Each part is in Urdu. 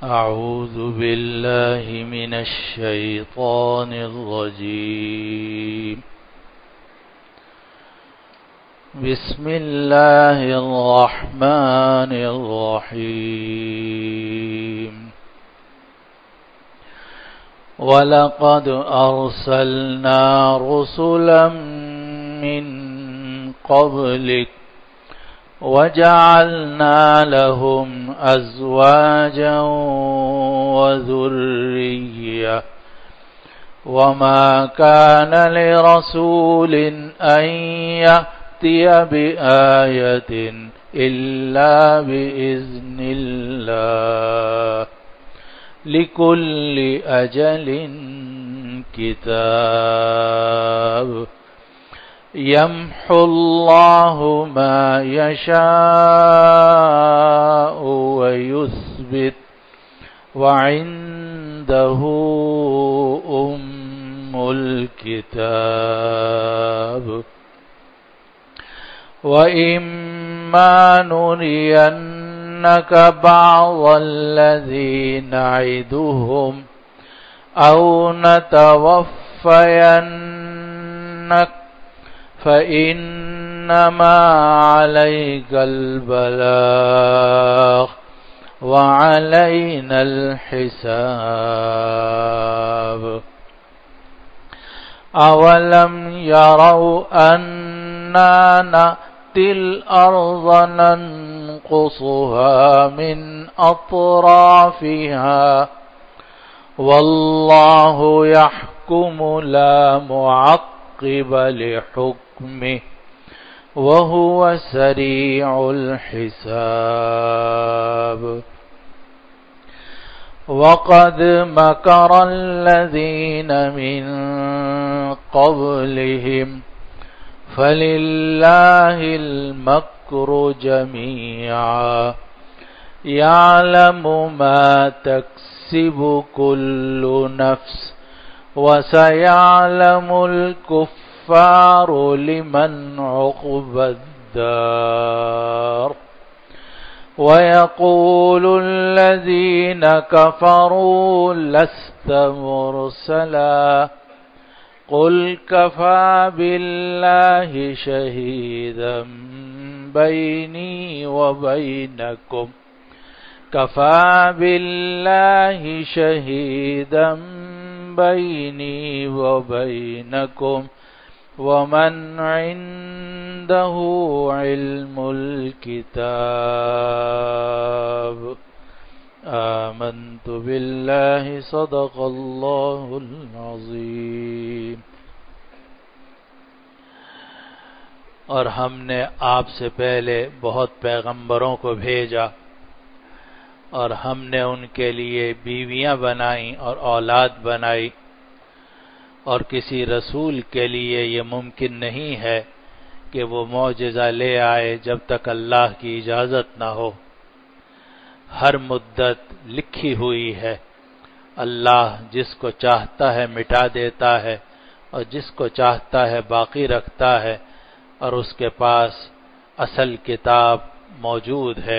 أعوذ بالله من الشيطان الرجيم. بسم الله الرحمن الرحيم. ولقد أرسلنا رسلا من قبلك وجعلنا لهم أزواجا وذرية وما كان لرسول أن يأتي بآية إلا بإذن الله لكل أجل كتاب يمحو الله ما يشاء ويثبت وعنده أم الكتاب. وإما نرينك بعض الذي نعدهم أو نتوفينك فإنما عليك البلاغ وعلينا الحساب. أولم يروا أنا نأتي الأرض ننقصها من أطرافها والله يحكم لا معقب لحكمه وهو سريع الحساب. وقد مكر الذين من قبلهم فلله المكر جميعا يعلم ما تكسب كل نفس وسيعلم الكفار لمن عقبى الدار. ويقول الذين كفروا لست مرسلا قل كفى بالله شهيدا بيني وبينكم كفى بالله شهيدا بيني وبينكم ومن عنده علم الكتاب. آمنت بالله صدق الله العظيم. اور ہم نے آپ سے پہلے بہت پیغمبروں کو بھیجا اور ہم نے ان کے لیے بیویاں بنائیں اور اولاد بنائی، اور کسی رسول کے لیے یہ ممکن نہیں ہے کہ وہ معجزہ لے آئے جب تک اللہ کی اجازت نہ ہو۔ ہر مدت لکھی ہوئی ہے، اللہ جس کو چاہتا ہے مٹا دیتا ہے اور جس کو چاہتا ہے باقی رکھتا ہے، اور اس کے پاس اصل کتاب موجود ہے۔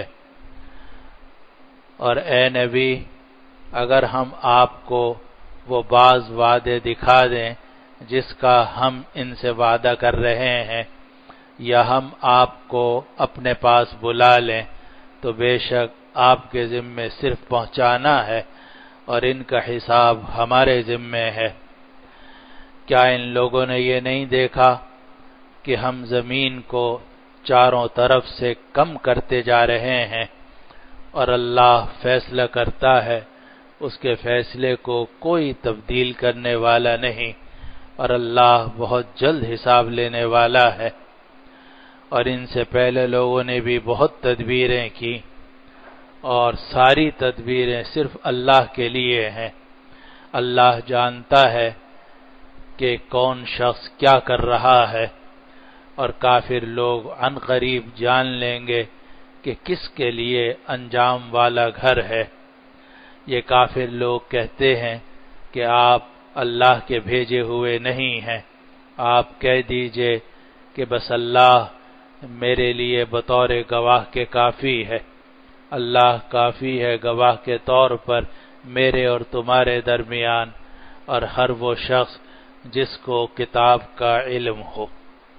اور اے نبی، اگر ہم آپ کو وہ بعض وعدے دکھا دیں جس کا ہم ان سے وعدہ کر رہے ہیں، یا ہم آپ کو اپنے پاس بلا لیں، تو بے شک آپ کے ذمے صرف پہنچانا ہے اور ان کا حساب ہمارے ذمے ہے۔ کیا ان لوگوں نے یہ نہیں دیکھا کہ ہم زمین کو چاروں طرف سے کم کرتے جا رہے ہیں، اور اللہ فیصلہ کرتا ہے، اس کے فیصلے کو کوئی تبدیل کرنے والا نہیں، اور اللہ بہت جلد حساب لینے والا ہے۔ اور ان سے پہلے لوگوں نے بھی بہت تدبیریں کی، اور ساری تدبیریں صرف اللہ کے لیے ہیں۔ اللہ جانتا ہے کہ کون شخص کیا کر رہا ہے، اور کافر لوگ عن قریب جان لیں گے کہ کس کے لیے انجام والا گھر ہے۔ یہ کافر لوگ کہتے ہیں کہ آپ اللہ کے بھیجے ہوئے نہیں ہیں۔ آپ کہہ دیجئے کہ بس اللہ میرے لیے بطور گواہ کے کافی ہے۔ اللہ کافی ہے گواہ کے طور پر میرے اور تمہارے درمیان اور ہر وہ شخص جس کو کتاب کا علم ہو۔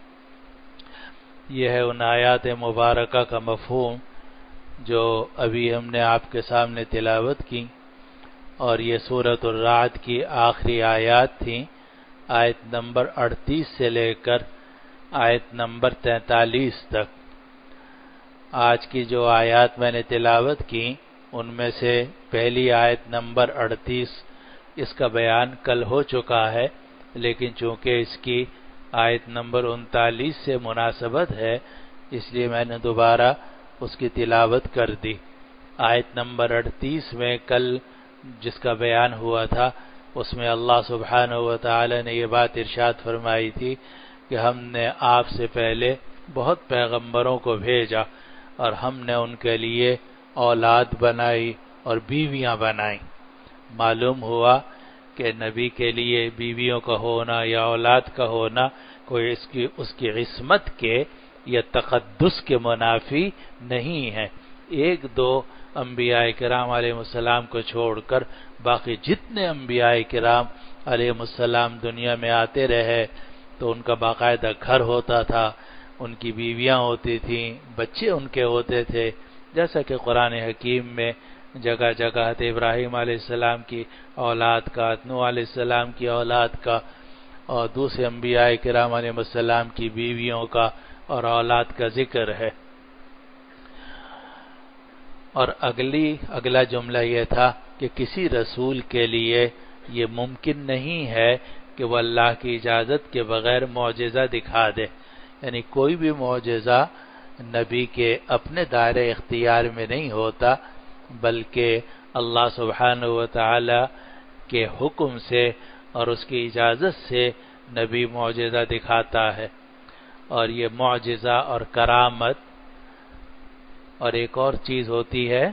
یہ ہے ان آیات مبارکہ کا مفہوم جو ابھی ہم نے آپ کے سامنے تلاوت کی، اور یہ سورۃ الرعد کی آخری آیات تھیں، آیت نمبر 38 سے لے کر آیت نمبر 43 تک۔ آج کی جو آیات میں نے تلاوت کی ان میں سے پہلی آیت نمبر 38 اس کا بیان کل ہو چکا ہے، لیکن چونکہ اس کی آیت نمبر 39 سے مناسبت ہے اس لیے میں نے دوبارہ اس کی تلاوت کر دی۔ آیت نمبر 38 میں کل جس کا بیان ہوا تھا اس میں اللہ سبحانہ و تعالی نے یہ بات ارشاد فرمائی تھی کہ ہم نے آپ سے پہلے بہت پیغمبروں کو بھیجا اور ہم نے ان کے لیے اولاد بنائی اور بیویاں بنائیں۔ معلوم ہوا کہ نبی کے لیے بیویوں کا ہونا یا اولاد کا ہونا کوئی اس کی عصمت کے یا تقدس کے منافی نہیں ہے۔ ایک دو انبیاء کرام علیہ السلام کو چھوڑ کر باقی جتنے انبیاء کرام علیہ السلام دنیا میں آتے رہے تو ان کا باقاعدہ گھر ہوتا تھا، ان کی بیویاں ہوتی تھیں، بچے ان کے ہوتے تھے، جیسا کہ قرآن حکیم میں جگہ جگہ ابراہیم علیہ السلام کی اولاد کا، نوح علیہ السلام کی اولاد کا اور دوسرے انبیاء کرام علیہ السلام کی بیویوں کا اور اولاد کا ذکر ہے۔ اور اگلا جملہ یہ تھا کہ کسی رسول کے لیے یہ ممکن نہیں ہے کہ وہ اللہ کی اجازت کے بغیر معجزہ دکھا دے، یعنی کوئی بھی معجزہ نبی کے اپنے دائرۂ اختیار میں نہیں ہوتا، بلکہ اللہ سبحانہ و تعالی کے حکم سے اور اس کی اجازت سے نبی معجزہ دکھاتا ہے۔ اور یہ معجزہ اور کرامت اور ایک اور چیز ہوتی ہے،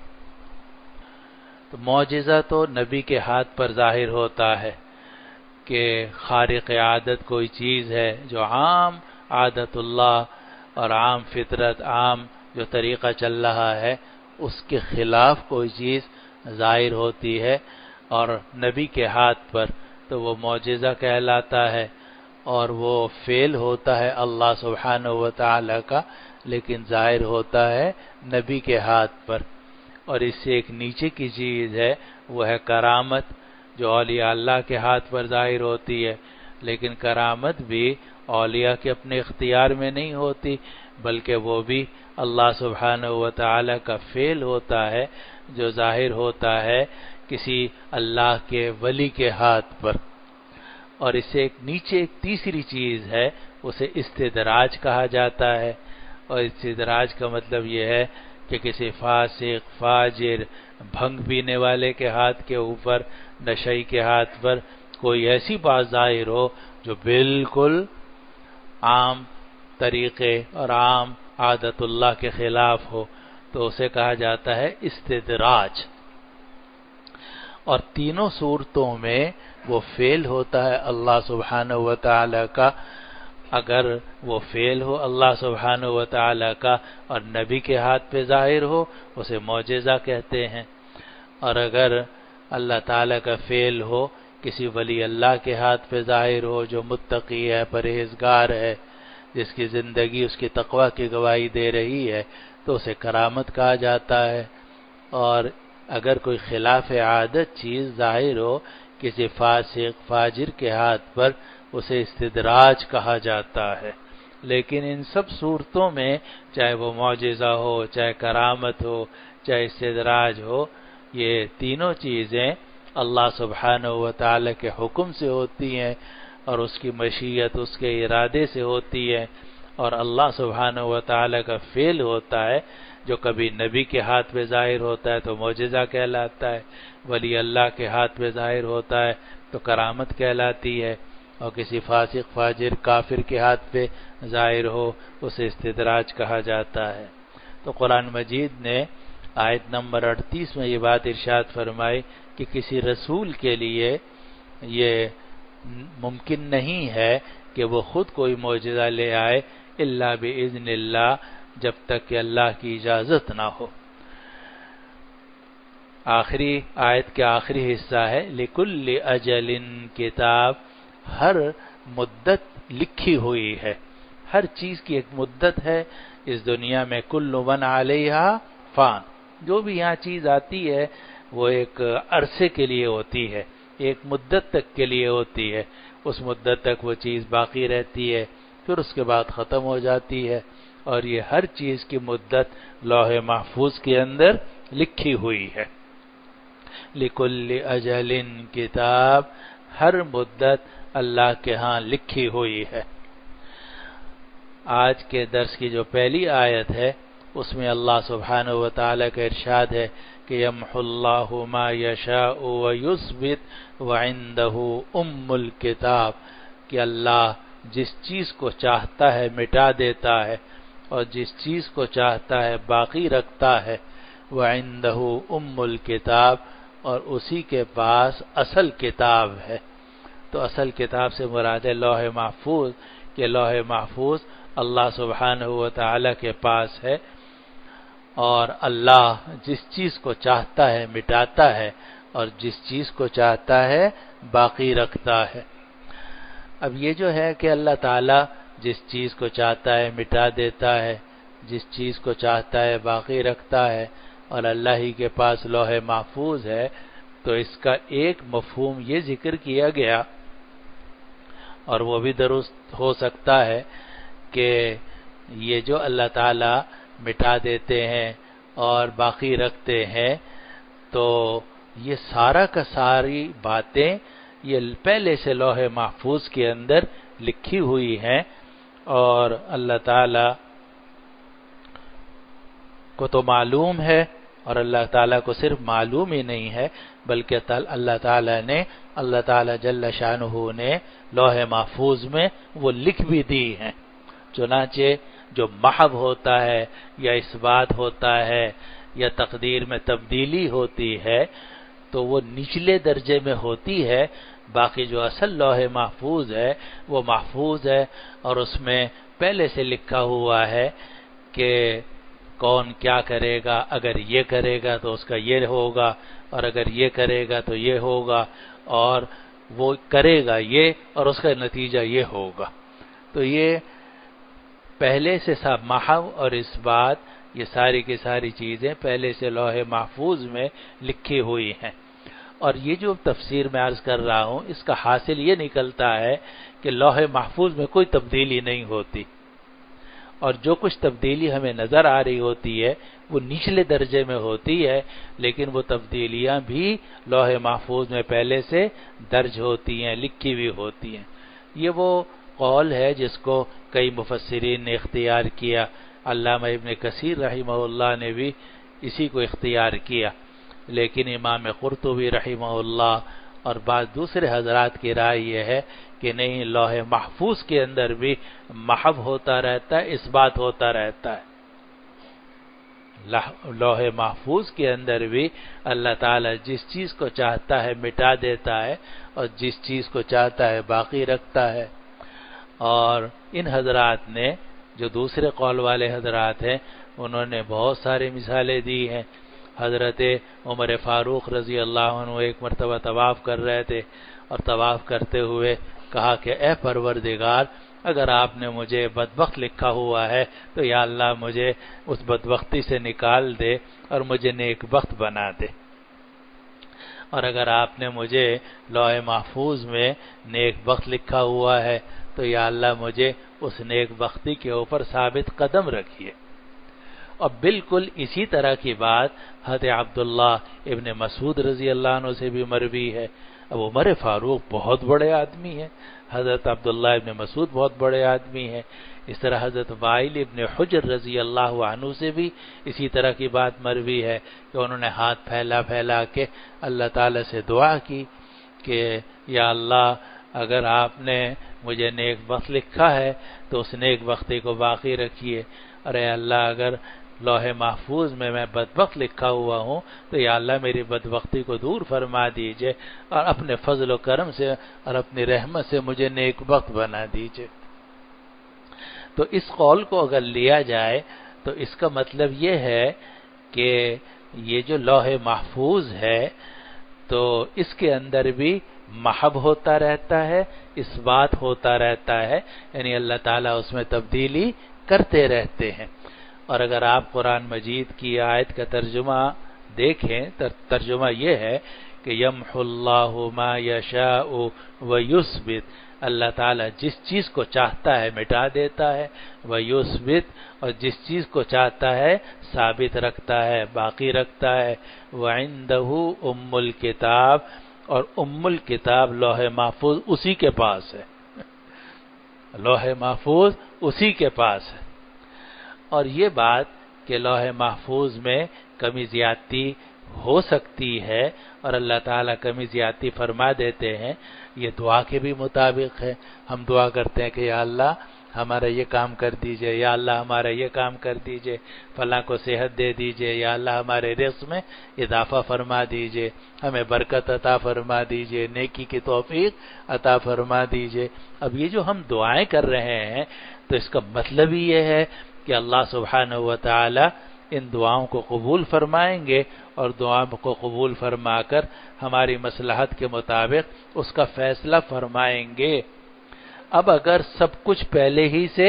تو معجزہ تو نبی کے ہاتھ پر ظاہر ہوتا ہے کہ خارق عادت کوئی چیز ہے جو عام عادت اللہ اور عام فطرت، عام جو طریقہ چل رہا ہے اس کے خلاف کوئی چیز ظاہر ہوتی ہے، اور نبی کے ہاتھ پر تو وہ معجزہ کہلاتا ہے اور وہ فعل ہوتا ہے اللہ سبحانہ و تعالی کا، لیکن ظاہر ہوتا ہے نبی کے ہاتھ پر۔ اور اس سے ایک نیچے کی چیز ہے وہ ہے کرامت، جو اولیاء اللہ کے ہاتھ پر ظاہر ہوتی ہے، لیکن کرامت بھی اولیاء کے اپنے اختیار میں نہیں ہوتی، بلکہ وہ بھی اللہ سبحانہ و تعالی کا فعل ہوتا ہے جو ظاہر ہوتا ہے کسی اللہ کے ولی کے ہاتھ پر۔ اور اس سے ایک نیچے ایک تیسری چیز ہے، اسے استدراج کہا جاتا ہے، اور استدراج کا مطلب یہ ہے کہ کسی فاسق، فاجر، بھنگ پینے والے کے ہاتھ کے اوپر، نشئی کے ہاتھ پر کوئی ایسی بات ظاہر ہو جو بالکل عام طریقے اور عام عادت اللہ کے خلاف ہو، تو اسے کہا جاتا ہے استدراج۔ اور تینوں صورتوں میں وہ فعل ہوتا ہے اللہ سبحانہ و تعالی کا۔ اگر وہ فعل ہو اللہ سبحانہ و تعالی کا اور نبی کے ہاتھ پہ ظاہر ہو اسے معجزہ کہتے ہیں، اور اگر اللہ تعالی کا فعل ہو کسی ولی اللہ کے ہاتھ پہ ظاہر ہو جو متقی ہے، پرہیزگار ہے، جس کی زندگی اس کی تقوی کی گواہی دے رہی ہے، تو اسے کرامت کہا جاتا ہے۔ اور اگر کوئی خلاف عادت چیز ظاہر ہو کسی فاسق، فاجر کے ہاتھ پر، اسے استدراج کہا جاتا ہے۔ لیکن ان سب صورتوں میں چاہے وہ معجزہ ہو، چاہے کرامت ہو، چاہے استدراج ہو، یہ تینوں چیزیں اللہ سبحانہ و تعالی کے حکم سے ہوتی ہیں اور اس کی مشیت، اس کے ارادے سے ہوتی ہے، اور اللہ سبحانہ و تعالی کا فعل ہوتا ہے جو کبھی نبی کے ہاتھ پہ ظاہر ہوتا ہے تو معجزہ کہلاتا ہے، ولی اللہ کے ہاتھ پہ ظاہر ہوتا ہے تو کرامت کہلاتی ہے، اور کسی فاسق، فاجر، کافر کے ہاتھ پہ ظاہر ہو اسے استدراج کہا جاتا ہے۔ تو قرآن مجید نے آیت نمبر 38 میں یہ بات ارشاد فرمائی کہ کسی رسول کے لیے یہ ممکن نہیں ہے کہ وہ خود کوئی معجزہ لے آئے الا باذن اللہ، جب تک کہ اللہ کی اجازت نہ ہو۔ آخری آیت کے آخری حصہ ہے لکل اجل کتاب، ہر مدت لکھی ہوئی ہے، ہر چیز کی ایک مدت ہے اس دنیا میں. کل من علیہا فان، جو بھی یہاں چیز آتی ہے وہ ایک عرصے کے لیے ہوتی ہے، ایک مدت تک کے لیے ہوتی ہے، اس مدت تک وہ چیز باقی رہتی ہے، پھر اس کے بعد ختم ہو جاتی ہے. اور یہ ہر چیز کی مدت لوح محفوظ کے اندر لکھی ہوئی ہے. لکل اجل کتاب، ہر مدت اللہ کے ہاں لکھی ہوئی ہے. آج کے درس کی جو پہلی آیت ہے اس میں اللہ سبحانہ و تعالی کا ارشاد ہے کہ یمحو اللہ ما یشاء ویثبت وعندہ ام الکتاب، کہ اللہ جس چیز کو چاہتا ہے مٹا دیتا ہے اور جس چیز کو چاہتا ہے باقی رکھتا ہے. وعندہ ام الکتاب، اور اسی کے پاس اصل کتاب ہے. تو اصل کتاب سے مراد ہے لوح محفوظ، کہ لوح محفوظ اللہ سبحانہ و تعالی کے پاس ہے، اور اللہ جس چیز کو چاہتا ہے مٹاتا ہے اور جس چیز کو چاہتا ہے باقی رکھتا ہے. اب یہ جو ہے کہ اللہ تعالی جس چیز کو چاہتا ہے مٹا دیتا ہے، جس چیز کو چاہتا ہے باقی رکھتا ہے، اور اللہ ہی کے پاس لوح محفوظ ہے، تو اس کا ایک مفہوم یہ ذکر کیا گیا، اور وہ بھی درست ہو سکتا ہے کہ یہ جو اللہ تعالی مٹا دیتے ہیں اور باقی رکھتے ہیں، تو یہ سارا کا ساری باتیں یہ پہلے سے لوح محفوظ کے اندر لکھی ہوئی ہیں، اور اللہ تعالی کو تو معلوم ہے، اور اللہ تعالیٰ کو صرف معلوم ہی نہیں ہے بلکہ اللہ تعالیٰ جل شانہ نے لوح محفوظ میں وہ لکھ بھی دی ہیں. چنانچہ جو محو ہوتا ہے یا اثبات ہوتا ہے یا تقدیر میں تبدیلی ہوتی ہے تو وہ نچلے درجے میں ہوتی ہے، باقی جو اصل لوح محفوظ ہے وہ محفوظ ہے، اور اس میں پہلے سے لکھا ہوا ہے کہ کون کیا کرے گا، اگر یہ کرے گا تو اس کا یہ ہوگا، اور اگر یہ کرے گا تو یہ ہوگا، اور وہ کرے گا یہ اور اس کا نتیجہ یہ ہوگا. تو یہ پہلے سے سب محو اور اثبات، یہ ساری کی ساری چیزیں پہلے سے لوح محفوظ میں لکھی ہوئی ہیں. اور یہ جو تفسیر میں عرض کر رہا ہوں اس کا حاصل یہ نکلتا ہے کہ لوح محفوظ میں کوئی تبدیلی نہیں ہوتی، اور جو کچھ تبدیلی ہمیں نظر آ رہی ہوتی ہے وہ نچلے درجے میں ہوتی ہے، لیکن وہ تبدیلیاں بھی لوح محفوظ میں پہلے سے درج ہوتی ہیں، لکھی ہوئی ہوتی ہیں. یہ وہ قول ہے جس کو کئی مفسرین نے اختیار کیا. علامہ ابن کثیر رحمہ اللہ نے بھی اسی کو اختیار کیا، لیکن امام قرطبی رحمہ اللہ اور بعض دوسرے حضرات کی رائے یہ ہے کہ نہیں، لوح محفوظ کے اندر بھی محو ہوتا رہتا ہے، اثبات ہوتا رہتا ہے. لوح محفوظ کے اندر بھی اللہ تعالیٰ جس چیز کو چاہتا ہے مٹا دیتا ہے اور جس چیز کو چاہتا ہے باقی رکھتا ہے. اور ان حضرات نے جو دوسرے قول والے حضرات ہیں انہوں نے بہت سارے مثالیں دی ہیں. حضرت عمر فاروق رضی اللہ عنہ ایک مرتبہ طواف کر رہے تھے، اور طواف کرتے ہوئے کہا کہ اے پروردگار، اگر آپ نے مجھے بدبخت لکھا ہوا ہے تو یا اللہ مجھے اس بدبختی سے نکال دے اور مجھے نیک بخت بنا دے، اور اگر آپ نے مجھے لوح محفوظ میں نیک بخت لکھا ہوا ہے تو یا اللہ مجھے اس نیک بختی کے اوپر ثابت قدم رکھیے. اور بالکل اسی طرح کی بات حضرت عبداللہ ابن مسعود رضی اللہ عنہ سے بھی مروی ہے. اب عمر فاروق بہت بڑے آدمی ہیں، حضرت عبداللہ ابن مسعود بہت بڑے آدمی ہیں. اس طرح حضرت وائل ابن حجر رضی اللہ عنہ سے بھی اسی طرح کی بات مروی ہے کہ انہوں نے ہاتھ پھیلا پھیلا کے اللہ تعالی سے دعا کی کہ یا اللہ، اگر آپ نے مجھے نیک بخت لکھا ہے تو اس نیک بختی کو باقی رکھیے، اور اے اللہ اگر لوح محفوظ میں بدبخت لکھا ہوا ہوں تو یا اللہ میری بدبختی کو دور فرما دیجئے، اور اپنے فضل و کرم سے اور اپنی رحمت سے مجھے نیک بخت بنا دیجئے. تو اس قول کو اگر لیا جائے تو اس کا مطلب یہ ہے کہ یہ جو لوح محفوظ ہے تو اس کے اندر بھی محب ہوتا رہتا ہے، اس بات ہوتا رہتا ہے، یعنی اللہ تعالیٰ اس میں تبدیلی کرتے رہتے ہیں۔ اور اگر آپ قرآن مجید کی آیت کا ترجمہ دیکھیں، ترجمہ یہ ہے کہ یمحو اللہ ما یشاء ویثبت، اللہ تعالیٰ جس چیز کو چاہتا ہے مٹا دیتا ہے، ویثبت، اور جس چیز کو چاہتا ہے ثابت رکھتا ہے، باقی رکھتا ہے۔ وعنده ام الکتاب، اور ام الکتاب لوح محفوظ اسی کے پاس ہے، لوح محفوظ اسی کے پاس ہے۔ اور یہ بات کہ لوح محفوظ میں کمی زیادتی ہو سکتی ہے اور اللہ تعالیٰ کمی زیادتی فرما دیتے ہیں، یہ دعا کے بھی مطابق ہے۔ ہم دعا کرتے ہیں کہ یا اللہ ہمارا یہ کام کر دیجئے، یا اللہ ہمارا یہ کام کر دیجئے، فلاں کو صحت دے دیجئے، یا اللہ ہمارے رزق میں اضافہ فرما دیجئے، ہمیں برکت عطا فرما دیجئے، نیکی کی توفیق عطا فرما دیجئے۔ اب یہ جو ہم دعائیں کر رہے ہیں تو اس کا مطلب ہی یہ ہے کہ اللہ سبحانہ و تعالی ان دعاؤں کو قبول فرمائیں گے، اور دعاؤں کو قبول فرما کر ہماری مصلحت کے مطابق اس کا فیصلہ فرمائیں گے۔ اب اگر سب کچھ پہلے ہی سے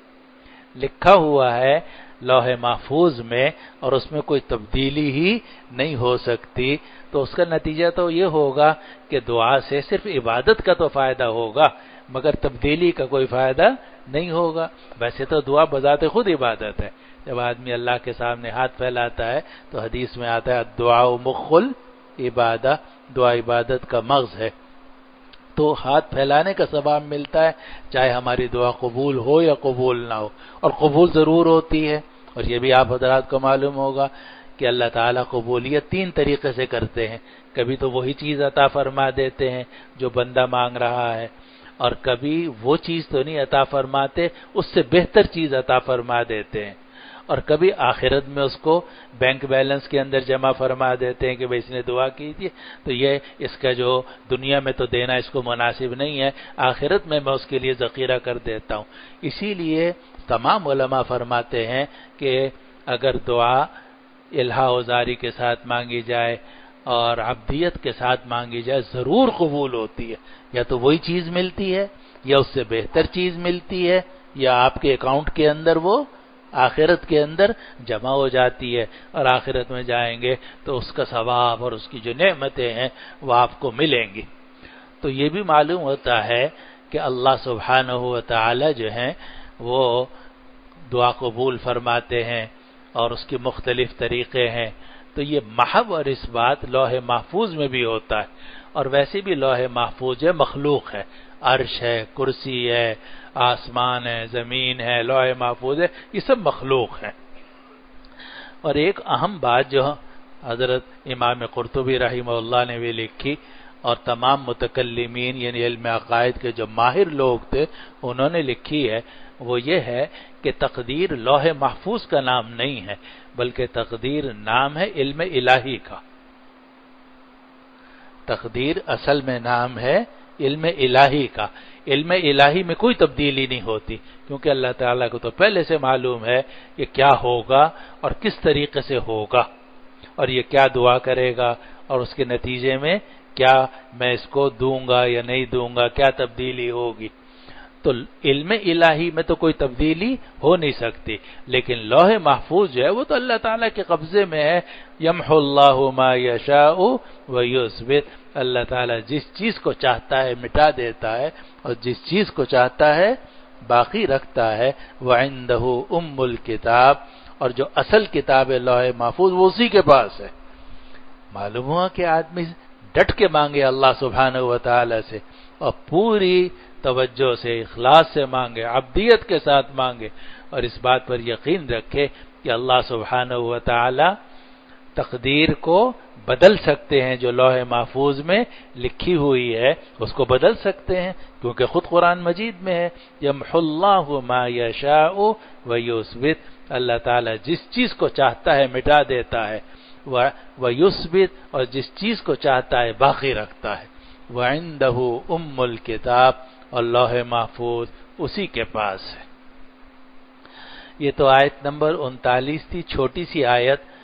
لکھا ہوا ہے لوح محفوظ میں اور اس میں کوئی تبدیلی ہی نہیں ہو سکتی، تو اس کا نتیجہ تو یہ ہوگا کہ دعا سے صرف عبادت کا تو فائدہ ہوگا مگر تبدیلی کا کوئی فائدہ نہیں ہوگا۔ ویسے تو دعا بذات خود عبادت ہے، جب آدمی اللہ کے سامنے ہاتھ پھیلاتا ہے تو حدیث میں آتا ہے دعا مخ العبادہ، دعا عبادت کا مغز ہے، تو ہاتھ پھیلانے کا ثواب ملتا ہے چاہے ہماری دعا قبول ہو یا قبول نہ ہو، اور قبول ضرور ہوتی ہے۔ اور یہ بھی آپ حضرات کو معلوم ہوگا کہ اللہ تعالیٰ قبولیت 3 طریقے سے کرتے ہیں، کبھی تو وہی چیز عطا فرما دیتے ہیں جو بندہ مانگ رہا ہے، اور کبھی وہ چیز تو نہیں عطا فرماتے، اس سے بہتر چیز عطا فرما دیتے ہیں، اور کبھی آخرت میں اس کو بینک بیلنس کے اندر جمع فرما دیتے ہیں کہ بھئی اس نے دعا کی تھی تو یہ اس کا جو دنیا میں تو دینا اس کو مناسب نہیں ہے، آخرت میں میں اس کے لیے ذخیرہ کر دیتا ہوں۔ اسی لیے تمام علماء فرماتے ہیں کہ اگر دعا الہا وزاری کے ساتھ مانگی جائے اور عبدیت کے ساتھ مانگی جائے ضرور قبول ہوتی ہے، یا تو وہی چیز ملتی ہے یا اس سے بہتر چیز ملتی ہے، یا آپ کے اکاؤنٹ کے اندر وہ آخرت کے اندر جمع ہو جاتی ہے، اور آخرت میں جائیں گے تو اس کا ثواب اور اس کی جو نعمتیں ہیں وہ آپ کو ملیں گی۔ تو یہ بھی معلوم ہوتا ہے کہ اللہ سبحانہ و تعالی جو ہیں وہ دعا قبول فرماتے ہیں اور اس کے مختلف طریقے ہیں۔ تو یہ محب اور اس بات لوح محفوظ میں بھی ہوتا ہے، اور ویسے بھی لوح محفوظ ہے مخلوق ہے، عرش ہے، کرسی ہے، آسمان ہے، زمین ہے، لوح محفوظ ہے، یہ سب مخلوق ہیں۔ اور ایک اہم بات جو حضرت امام قرطبی رحمہ اللہ نے بھی لکھی اور تمام متکلمین یعنی علم عقائد کے جو ماہر لوگ تھے انہوں نے لکھی ہے، وہ یہ ہے کہ تقدیر لوح محفوظ کا نام نہیں ہے بلکہ تقدیر نام ہے علم الہی کا۔ تقدیر اصل میں نام ہے علم الہی کا۔ علم الہی میں کوئی تبدیلی نہیں ہوتی کیونکہ اللہ تعالیٰ کو تو پہلے سے معلوم ہے کہ کیا ہوگا اور کس طریقے سے ہوگا، اور یہ کیا دعا کرے گا اور اس کے نتیجے میں کیا میں اس کو دوں گا یا نہیں دوں گا، کیا تبدیلی ہوگی۔ تو علم الہی میں تو کوئی تبدیلی ہو نہیں سکتی، لیکن لوح محفوظ جو ہے وہ تو اللہ تعالیٰ کے قبضے میں ہے۔ یمحو اللہ ما یشاء ویثبت، اللہ تعالیٰ جس چیز کو چاہتا ہے مٹا دیتا ہے اور جس چیز کو چاہتا ہے باقی رکھتا ہے۔ وعنده ام الکتاب، اور جو اصل کتاب ہے لوح محفوظ وہ اسی کے پاس ہے۔ معلوم ہوا کہ آدمی ڈٹ کے مانگے اللہ سبحانہ و تعالی سے، اور پوری توجہ سے اخلاص سے مانگے، عبدیت کے ساتھ مانگے، اور اس بات پر یقین رکھے کہ اللہ سبحانہ و تعالی تقدیر کو بدل سکتے ہیں، جو لوح محفوظ میں لکھی ہوئی ہے اس کو بدل سکتے ہیں، کیونکہ خود قرآن مجید میں ہے یمحو اللہ ما یشاء ویثبت، اللہ تعالی جس چیز کو چاہتا ہے مٹا دیتا ہے، ویثبت، اور جس چیز کو چاہتا ہے باقی رکھتا ہے۔ وعنده ام الکتاب، اور لوح محفوظ اسی کے پاس ہے۔ یہ تو آیت نمبر 39 تھی، چھوٹی سی آیت،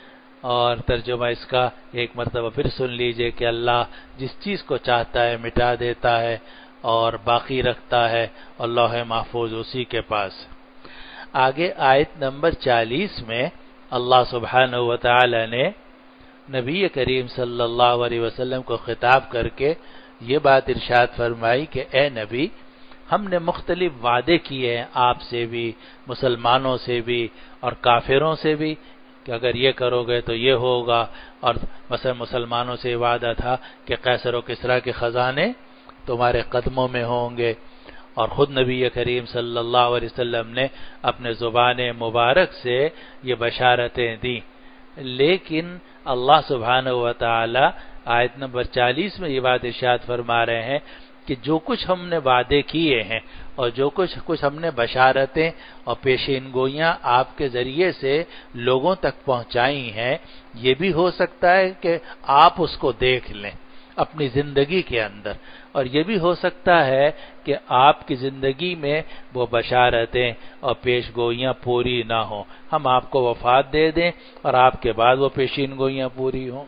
اور ترجمہ اس کا ایک مرتبہ پھر سن لیجئے کہ اللہ جس چیز کو چاہتا ہے مٹا دیتا ہے اور باقی رکھتا ہے، اور لوح محفوظ اسی کے پاس۔ آگے آیت نمبر 40 میں اللہ سبحانہ و تعالی نے نبی کریم صلی اللہ علیہ وسلم کو خطاب کر کے یہ بات ارشاد فرمائی کہ اے نبی، ہم نے مختلف وعدے کیے ہیں آپ سے بھی، مسلمانوں سے بھی اور کافروں سے بھی، کہ اگر یہ کرو گے تو یہ ہوگا۔ اور مثلا مسلمانوں سے وعدہ تھا کہ قیصر و کسریٰ کے خزانے تمہارے قدموں میں ہوں گے، اور خود نبی کریم صلی اللہ علیہ وسلم نے اپنے زبان مبارک سے یہ بشارتیں دیں۔ لیکن اللہ سبحانہ و تعالی آیت نمبر 40 میں یہ بات ارشاد فرما رہے ہیں کہ جو کچھ ہم نے وعدے کیے ہیں اور جو کچھ ہم نے بشارتیں اور پیشین گوئیاں آپ کے ذریعے سے لوگوں تک پہنچائی ہیں، یہ بھی ہو سکتا ہے کہ آپ اس کو دیکھ لیں اپنی زندگی کے اندر، اور یہ بھی ہو سکتا ہے کہ آپ کی زندگی میں وہ بشارتیں اور پیش گوئیاں پوری نہ ہوں، ہم آپ کو وفات دے دیں اور آپ کے بعد وہ پیشین گوئیاں پوری ہوں۔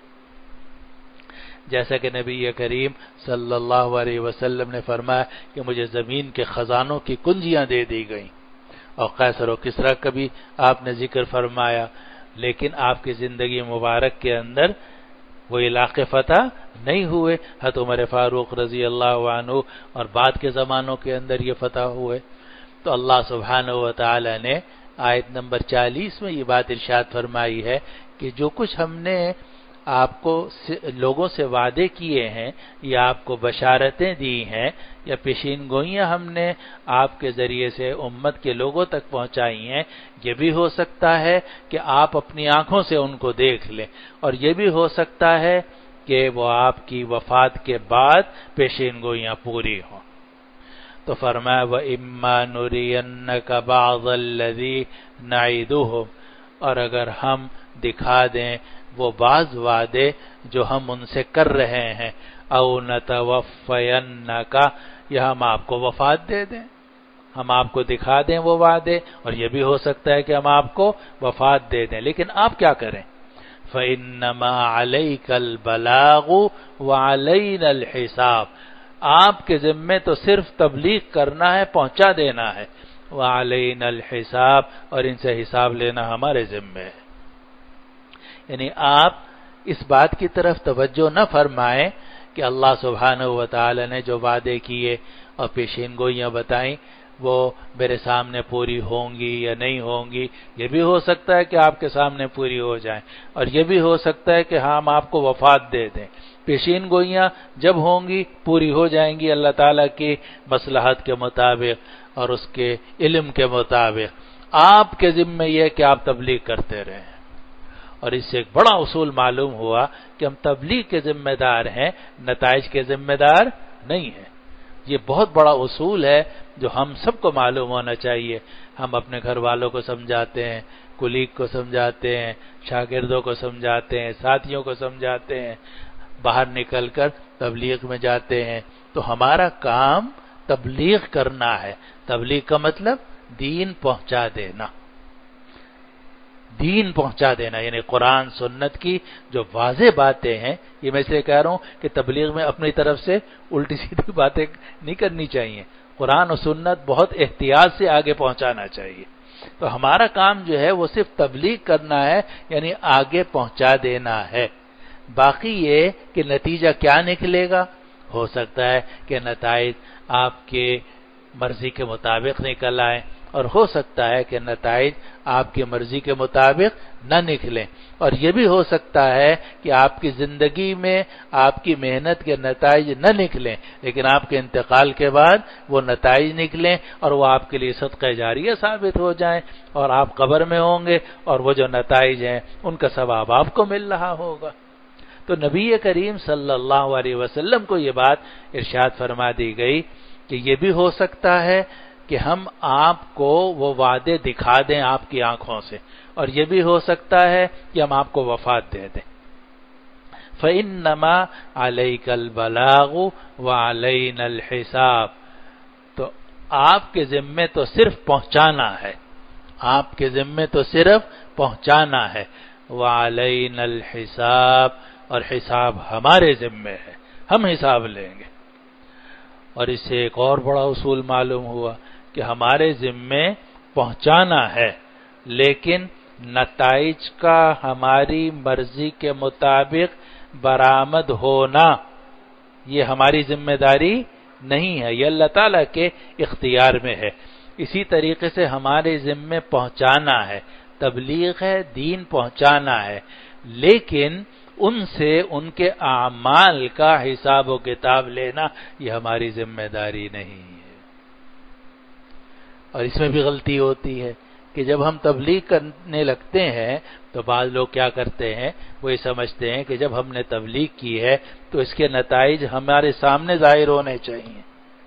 جیسا کہ نبی کریم صلی اللہ علیہ وسلم نے فرمایا کہ مجھے زمین کے خزانوں کی کنجیاں دے دی گئیں، اور قیصر و کسریٰ کا بھی آپ نے ذکر فرمایا، لیکن آپ کی زندگی مبارک کے اندر وہ علاقے فتح نہیں ہوئے۔ حضرت عمر فاروق رضی اللہ عنہ اور بعد کے زمانوں کے اندر یہ فتح ہوئے۔ تو اللہ سبحانہ و تعالی نے آیت نمبر 40 میں یہ بات ارشاد فرمائی ہے کہ جو کچھ ہم نے آپ کو لوگوں سے وعدے کیے ہیں یا آپ کو بشارتیں دی ہیں یا پیشین گوئیاں ہم نے آپ کے ذریعے سے امت کے لوگوں تک پہنچائی ہیں، یہ بھی ہو سکتا ہے کہ آپ اپنی آنکھوں سے ان کو دیکھ لیں، اور یہ بھی ہو سکتا ہے کہ وہ آپ کی وفات کے بعد پیشین گوئیاں پوری ہوں۔ تو فرمایا وَإِمَّا نُرِيَنَّكَ بَعْضَ الَّذِي نَعِدُهُمْ، اور اگر ہم دکھا دیں وہ بعض وعدے جو ہم ان سے کر رہے ہیں، او نتوفینک، یا ہم آپ کو وفات دے دیں، ہم آپ کو دکھا دیں وہ وعدے، اور یہ بھی ہو سکتا ہے کہ ہم آپ کو وفات دے دیں، لیکن آپ کیا کریں؟ فَإِنَّمَا عَلَيْكَ الْبَلَاغُ وَعَلَيْنَا الْحِسَابُ، آپ کے ذمے تو صرف تبلیغ کرنا ہے، پہنچا دینا ہے، وَعَلَيْنَا الْحِسَابُ، اور ان سے حساب لینا ہمارے ذمے ہے۔ یعنی آپ اس بات کی طرف توجہ نہ فرمائیں کہ اللہ سبحانہ و تعالی نے جو وعدے کیے اور پیشین گوئیاں بتائیں وہ میرے سامنے پوری ہوں گی یا نہیں ہوں گی، یہ بھی ہو سکتا ہے کہ آپ کے سامنے پوری ہو جائیں، اور یہ بھی ہو سکتا ہے کہ ہم آپ کو وفات دے دیں۔ پیشین گوئیاں جب ہوں گی پوری ہو جائیں گی اللہ تعالیٰ کی مصلحت کے مطابق اور اس کے علم کے مطابق، آپ کے ذمہ یہ کہ آپ تبلیغ کرتے رہیں۔ اور اس سے ایک بڑا اصول معلوم ہوا کہ ہم تبلیغ کے ذمہ دار ہیں، نتائج کے ذمہ دار نہیں ہیں۔ یہ بہت بڑا اصول ہے جو ہم سب کو معلوم ہونا چاہیے۔ ہم اپنے گھر والوں کو سمجھاتے ہیں، کلیگ کو سمجھاتے ہیں، شاگردوں کو سمجھاتے ہیں، ساتھیوں کو سمجھاتے ہیں، باہر نکل کر تبلیغ میں جاتے ہیں، تو ہمارا کام تبلیغ کرنا ہے۔ تبلیغ کا مطلب دین پہنچا دینا، دین پہنچا دینا، یعنی قرآن سنت کی جو واضح باتیں ہیں۔ یہ میں اس لیے کہہ رہا ہوں کہ تبلیغ میں اپنی طرف سے الٹی سیدھی باتیں نہیں کرنی چاہیے، قرآن اور سنت بہت احتیاط سے آگے پہنچانا چاہیے۔ تو ہمارا کام جو ہے وہ صرف تبلیغ کرنا ہے، یعنی آگے پہنچا دینا ہے۔ باقی یہ کہ نتیجہ کیا نکلے گا، ہو سکتا ہے کہ نتائج آپ کے مرضی کے مطابق نکل آئیں، اور ہو سکتا ہے کہ نتائج آپ کی مرضی کے مطابق نہ نکلیں، اور یہ بھی ہو سکتا ہے کہ آپ کی زندگی میں آپ کی محنت کے نتائج نہ نکلیں، لیکن آپ کے انتقال کے بعد وہ نتائج نکلیں اور وہ آپ کے لیے صدقہ جاریہ ثابت ہو جائیں، اور آپ قبر میں ہوں گے اور وہ جو نتائج ہیں ان کا ثواب آپ کو مل رہا ہوگا۔ تو نبی کریم صلی اللہ علیہ وسلم کو یہ بات ارشاد فرما دی گئی کہ یہ بھی ہو سکتا ہے کہ ہم آپ کو وہ وعدے دکھا دیں آپ کی آنکھوں سے، اور یہ بھی ہو سکتا ہے کہ ہم آپ کو وفات دے دیں۔ فَإِنَّمَا عَلَيْكَ الْبَلَاغُ وَعَلَيْنَا الْحِسَابُ، تو آپ کے ذمے تو صرف پہنچانا ہے، آپ کے ذمے تو صرف پہنچانا ہے، وعلینا الحساب، اور حساب ہمارے ذمے ہے، ہم حساب لیں گے۔ اور اس سے ایک اور بڑا اصول معلوم ہوا کہ ہمارے ذمے پہنچانا ہے، لیکن نتائج کا ہماری مرضی کے مطابق برآمد ہونا یہ ہماری ذمہ داری نہیں ہے، یہ اللہ تعالیٰ کے اختیار میں ہے۔ اسی طریقے سے ہمارے ذمے پہنچانا ہے، تبلیغ ہے، دین پہنچانا ہے، لیکن ان سے ان کے اعمال کا حساب و کتاب لینا یہ ہماری ذمہ داری نہیں ہے۔ اور اس میں بھی غلطی ہوتی ہے کہ جب ہم تبلیغ کرنے لگتے ہیں تو بعض لوگ کیا کرتے ہیں، وہ یہ سمجھتے ہیں کہ جب ہم نے تبلیغ کی ہے تو اس کے نتائج ہمارے سامنے ظاہر ہونے چاہیے۔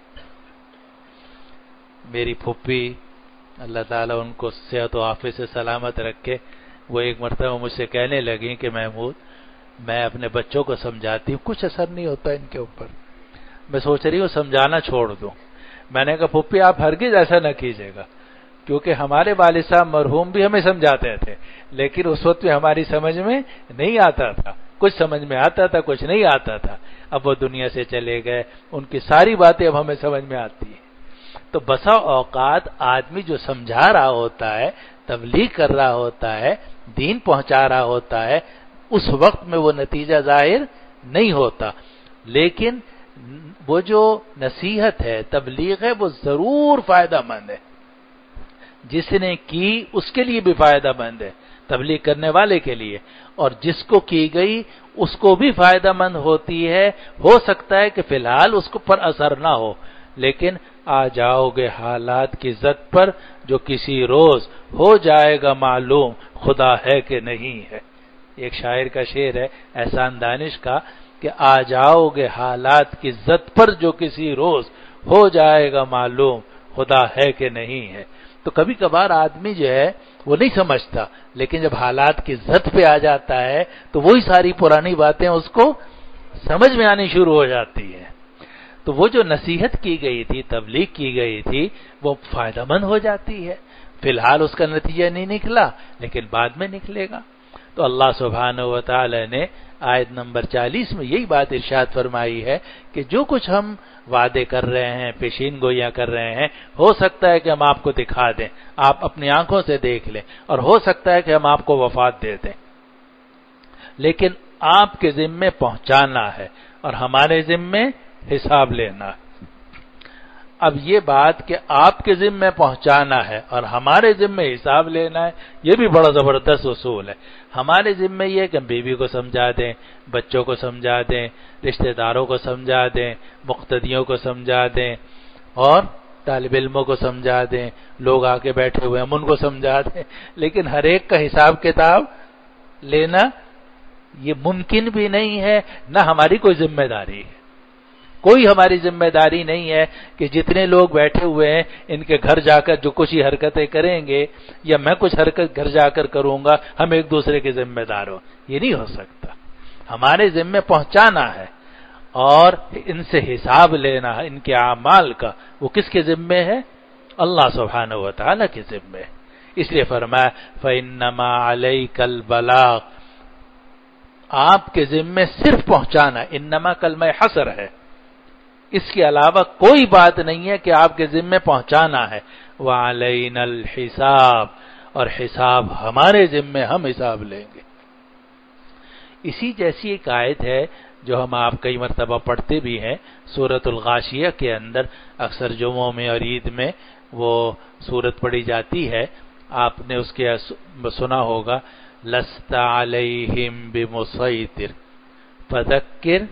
میری پھوپھی، اللہ تعالیٰ ان کو صحت و عافیت سے سلامت رکھے، وہ ایک مرتبہ مجھ سے کہنے لگیں کہ محمود، میں اپنے بچوں کو سمجھاتی ہوں، کچھ اثر نہیں ہوتا ان کے اوپر، میں سوچ رہی ہوں سمجھانا چھوڑ دوں۔ میں نے کہا پھوپھی آپ ہرگز ایسا نہ کیجیے گا، کیونکہ ہمارے والد صاحب مرحوم بھی ہمیں سمجھاتے تھے، لیکن اس وقت میں ہماری سمجھ میں نہیں آتا تھا، کچھ سمجھ میں آتا تھا، کچھ نہیں آتا تھا۔ اب وہ دنیا سے چلے گئے، ان کی ساری باتیں اب ہمیں سمجھ میں آتی ہیں۔ تو بسا اوقات آدمی جو سمجھا رہا ہوتا ہے، تبلیغ کر رہا ہوتا ہے، دین پہنچا رہا ہوتا ہے، اس وقت میں وہ نتیجہ ظاہر نہیں ہوتا، لیکن وہ جو نصیحت ہے، تبلیغ ہے، وہ ضرور فائدہ مند ہے۔ جس نے کی اس کے لیے بھی فائدہ مند ہے، تبلیغ کرنے والے کے لیے، اور جس کو کی گئی اس کو بھی فائدہ مند ہوتی ہے۔ ہو سکتا ہے کہ فی الحال اس کو پر اثر نہ ہو، لیکن آ جاؤ گے حالات کی زد پر جو کسی روز ہو جائے گا معلوم خدا ہے کہ نہیں ہے۔ ایک شاعر کا شعر ہے احسان دانش کا کہ آ جاؤ گے حالات کی زد پر جو کسی روز ہو جائے گا معلوم خدا ہے کہ نہیں ہے۔ تو کبھی کبھار آدمی جو ہے وہ نہیں سمجھتا، لیکن جب حالات کی زد پہ آ جاتا ہے تو وہی ساری پرانی باتیں اس کو سمجھ میں آنی شروع ہو جاتی ہیں۔ تو وہ جو نصیحت کی گئی تھی، تبلیغ کی گئی تھی، وہ فائدہ مند ہو جاتی ہے۔ فی الحال اس کا نتیجہ نہیں نکلا، لیکن بعد میں نکلے گا۔ تو اللہ سبحانہ و تعالی نے آیت نمبر 40 میں یہی بات ارشاد فرمائی ہے کہ جو کچھ ہم وعدے کر رہے ہیں، پیشین گوئیاں کر رہے ہیں، ہو سکتا ہے کہ ہم آپ کو دکھا دیں، آپ اپنی آنکھوں سے دیکھ لیں، اور ہو سکتا ہے کہ ہم آپ کو وفات دے دیں، لیکن آپ کے ذمے پہنچانا ہے اور ہمارے ذمے حساب لینا ہے۔ اب یہ بات کہ آپ کے ذمے پہنچانا ہے اور ہمارے ذمے حساب لینا ہے، یہ بھی بڑا زبردست اصول ہے۔ ہمارے ذمے یہ کہ ہم بیوی کو سمجھا دیں، بچوں کو سمجھا دیں، رشتہ داروں کو سمجھا دیں، مقتدیوں کو سمجھا دیں، اور طالب علموں کو سمجھا دیں، لوگ آ کے بیٹھے ہوئے ہم ان کو سمجھا دیں، لیکن ہر ایک کا حساب کتاب لینا یہ ممکن بھی نہیں ہے، نہ ہماری کوئی ذمہ داری ہے۔ کوئی ہماری ذمہ داری نہیں ہے کہ جتنے لوگ بیٹھے ہوئے ہیں ان کے گھر جا کر جو کچھ ہی حرکتیں کریں گے یا میں کچھ حرکت گھر جا کر کروں گا ہم ایک دوسرے کے ذمہ دار ہوں، یہ نہیں ہو سکتا۔ ہمارے ذمہ پہنچانا ہے اور ان سے حساب لینا ہے، ان کے اعمال کا۔ وہ کس کے ذمہ ہے؟ اللہ سبحانہ و تعالی کے ذمہ ہے۔ اس لیے فرمایا فَإِنَّمَا عَلَيْكَ الْبَلَاغُ، آپ کے ذمہ صرف پہنچانا۔ انما کلمہ حصر ہے، اس کے علاوہ کوئی بات نہیں ہے کہ آپ کے ذمے پہنچانا ہے۔ وَعَلَيْنَا الْحِسَابُ، اور حساب ہمارے ذمے، ہم حساب لیں گے۔ اسی جیسی ایک آیت ہے جو ہم آپ کئی مرتبہ پڑھتے بھی ہیں، سورۃ الغاشیہ کے اندر اکثر جمعوں میں اور عید میں وہ سورت پڑھی جاتی ہے۔ آپ نے اس کے سنا ہوگا، لَسْتَ عَلَيْهِمْ بِمُصَيْطِرٍ فَذَكِّرْ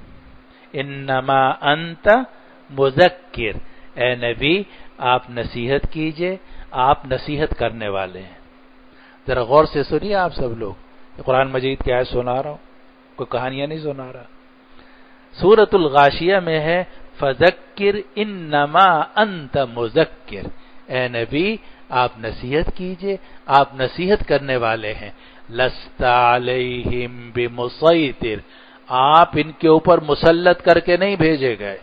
انما انت مذکر، اے نبی آپ نصیحت کیجئے، آپ نصیحت کرنے والے ہیں۔ ذرا غور سے سنیے آپ سب لوگ، قرآن مجید کی آیت سنا رہا ہوں، کوئی کہانیاں نہیں سنا رہا۔ سورۃ الغاشیہ میں ہے فذکر انما انت مذکر، اے نبی آپ نصیحت کیجئے، آپ نصیحت کرنے والے ہیں۔ لست علیہم بمسیطر، آپ ان کے اوپر مسلط کر کے نہیں بھیجے گئے۔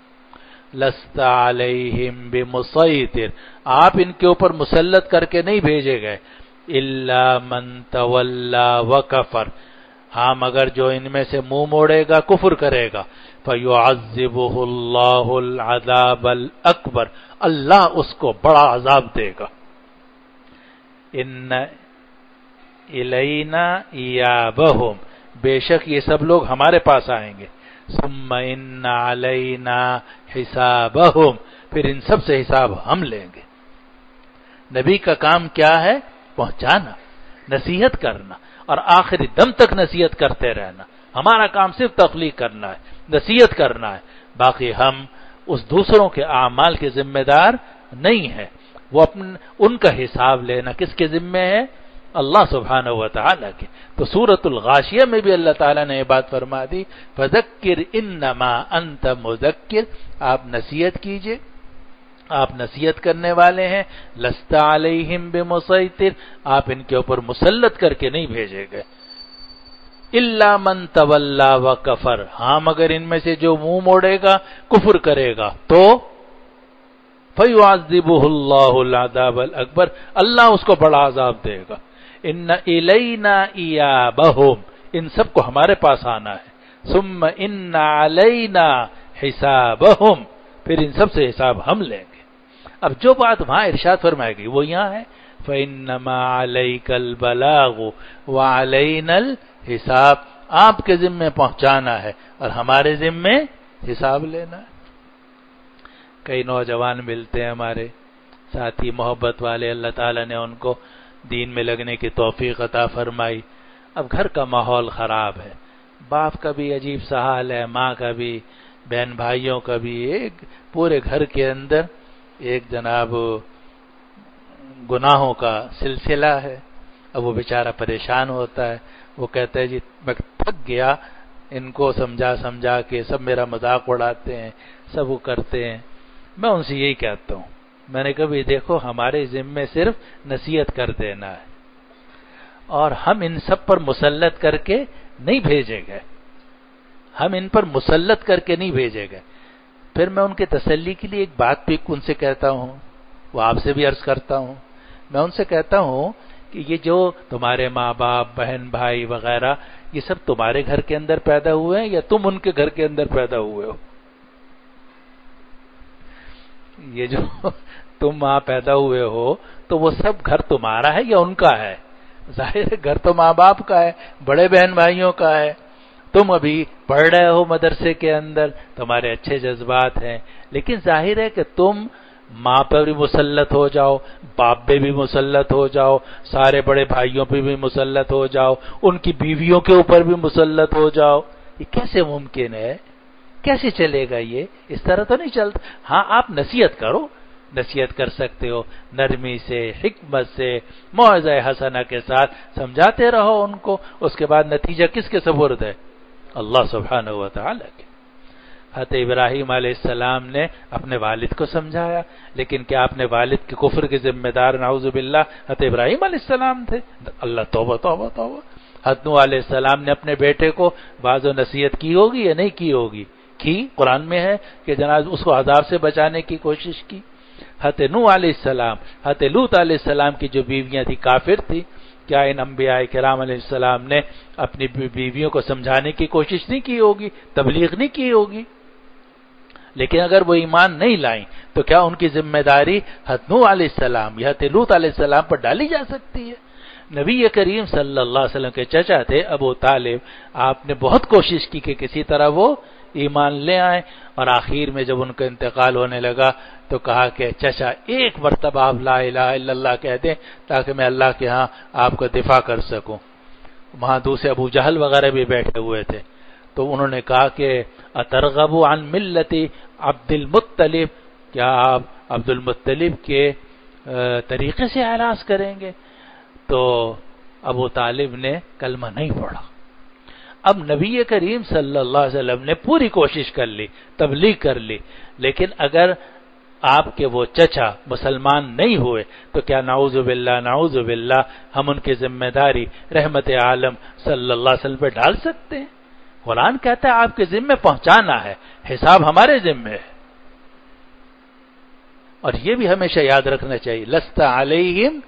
لست علیہم بمسیطر، آپ ان کے اوپر مسلط کر کے نہیں بھیجے گئے۔ الا من تولا وکفر، ہاں مگر جو ان میں سے منہ موڑے گا، کفر کرے گا، فَيُعَذِّبُهُ اللَّهُ الْعَذَابَ الْأَكْبَرَ، اللہ اس کو بڑا عذاب دے گا۔ ان الینا ایابہم، بے شک یہ سب لوگ ہمارے پاس آئیں گے، ثم ان علینا حسابہم، پھر ان سب سے حساب ہم لیں گے۔ نبی کا کام کیا ہے؟ پہنچانا، نصیحت کرنا، اور آخری دم تک نصیحت کرتے رہنا۔ ہمارا کام صرف تخلیق کرنا ہے، نصیحت کرنا ہے، باقی ہم اس دوسروں کے اعمال کے ذمہ دار نہیں ہیں۔ وہ ان کا حساب لینا کس کے ذمے ہے؟ اللہ سبحانہ و تعالیٰ کے۔ تو سورۃ الغاشیہ میں بھی اللہ تعالیٰ نے یہ بات فرما دی، فذکر انما انت مذکر، آپ نصیحت کیجئے، آپ نصیحت کرنے والے ہیں، لست علیہم بمسیطر، آپ ان کے اوپر مسلط کر کے نہیں بھیجے گئے۔ الا من تولا وکفر، ہاں مگر ان میں سے جو منہ موڑے گا، کفر کرے گا، تو فَيُعَذِّبُهُ اللَّهُ الْعَذَابَ الْأَكْبَرَ، اللہ اس کو بڑا عذاب دے گا۔ ان الینا ایابہم، ان سب کو ہمارے پاس آنا ہے، ثم ان علینا حسابہم، پھر ان سب سے حساب ہم لیں گے۔ اب جو بات وہاں ارشاد فرمائے گی وہ یہاں ہے، فَإِنَّمَا عَلَيْكَ الْبَلَاغُ وَعَلَيْنَا الْحِسَابُ، آپ کے ذمے پہنچانا ہے اور ہمارے ذمے حساب لینا ہے۔ کئی نوجوان ملتے ہیں ہمارے ساتھی محبت والے، اللہ تعالیٰ نے ان کو دین میں لگنے کی توفیق عطا فرمائی۔ اب گھر کا ماحول خراب ہے، باپ کا بھی عجیب سا حال ہے، ماں کا بھی، بہن بھائیوں کا بھی، ایک پورے گھر کے اندر ایک جناب گناہوں کا سلسلہ ہے۔ اب وہ بیچارہ پریشان ہوتا ہے، وہ کہتا ہے جی میں تھک گیا، ان کو سمجھا کے، سب میرا مذاق اڑاتے ہیں، سب وہ کرتے ہیں۔ میں ان سے یہی کہتا ہوں، میں نے کہا دیکھو ہمارے ذمے صرف نصیحت کر دینا ہے، اور ہم ان سب پر مسلط کر کے نہیں بھیجے گئے، ہم ان پر مسلط کر کے نہیں بھیجے گئے۔ پھر میں ان کے تسلی کے لیے ایک بات بھی ان سے کہتا ہوں، وہ آپ سے بھی عرض کرتا ہوں، میں ان سے کہتا ہوں کہ یہ جو تمہارے ماں باپ، بہن بھائی وغیرہ، یہ سب تمہارے گھر کے اندر پیدا ہوئے ہیں یا تم ان کے گھر کے اندر پیدا ہوئے ہو؟ یہ جو تم وہاں پیدا ہوئے ہو تو وہ سب گھر تمہارا ہے یا ان کا ہے؟ ظاہر ہے گھر تو ماں باپ کا ہے، بڑے بہن بھائیوں کا ہے۔ تم ابھی پڑھ رہے ہو مدرسے کے اندر، تمہارے اچھے جذبات ہیں، لیکن ظاہر ہے کہ تم ماں پر بھی مسلط ہو جاؤ، باپ پہ بھی مسلط ہو جاؤ، سارے بڑے بھائیوں پہ بھی مسلط ہو جاؤ، ان کی بیویوں کے اوپر بھی مسلط ہو جاؤ، یہ کیسے ممکن ہے؟ کیسے چلے گا یہ؟ اس طرح تو نہیں چلتا۔ ہاں آپ نصیحت کرو، نصیحت کر سکتے ہو، نرمی سے، حکمت سے، موعظہ حسنہ کے ساتھ سمجھاتے رہو ان کو، اس کے بعد نتیجہ کس کے سپرد ہے؟ اللہ سبحانہ و تعالی کے۔ حضرت ابراہیم علیہ السلام نے اپنے والد کو سمجھایا، لیکن کیا اپنے والد کے کفر کے ذمہ دار نعوذ باللہ حضرت ابراہیم علیہ السلام تھے؟ اللہ توبہ توبہ توبہ۔ حضرت نوح علیہ السلام نے اپنے بیٹے کو بعض و نصیحت کی ہوگی یا نہیں کی ہوگی؟ کی، قرآن میں ہے کہ جناب اس کو عذاب سے بچانے کی کوشش کی۔ حضرت نوح علیہ السلام، حضرت لوط علیہ السلام کی جو بیویاں تھیں کافر تھی، کیا ان انبیاء کرام علیہ السلام نے اپنی بیویوں کو سمجھانے کی کوشش نہیں کی ہوگی، تبلیغ نہیں کی ہوگی؟ لیکن اگر وہ ایمان نہیں لائیں تو کیا ان کی ذمہ داری حضرت نوح علیہ السلام یا حضرت لوط علیہ السلام پر ڈالی جا سکتی ہے؟ نبی کریم صلی اللہ علیہ وسلم کے چچا تھے ابو طالب، آپ نے بہت کوشش کی کہ کسی طرح وہ ایمان لے آئیں، اور آخر میں جب ان کا انتقال ہونے لگا تو کہا کہ چچا ایک مرتبہ آپ لا الہ الا اللہ کہہ دیں تاکہ میں اللہ کے ہاں آپ کا دفاع کر سکوں۔ وہاں دوسرے ابو جہل وغیرہ بھی بیٹھے ہوئے تھے، تو انہوں نے کہا کہ اترغب عن ملت عبد المطلب، کیا آپ عبد المطلب کے طریقے سے اعراض کریں گے؟ تو ابو طالب نے کلمہ نہیں پڑھا۔ اب نبی کریم صلی اللہ علیہ وسلم نے پوری کوشش کر لی، تبلیغ کر لی، لیکن اگر آپ کے وہ چچا مسلمان نہیں ہوئے تو کیا نعوذ باللہ ہم ان کی ذمہ داری رحمت عالم صلی اللہ علیہ وسلم پہ ڈال سکتے ہیں؟ قرآن کہتا ہے آپ کے ذمہ پہنچانا ہے، حساب ہمارے ذمہ ہے۔ اور یہ بھی ہمیشہ یاد رکھنا چاہیے، لست علیہم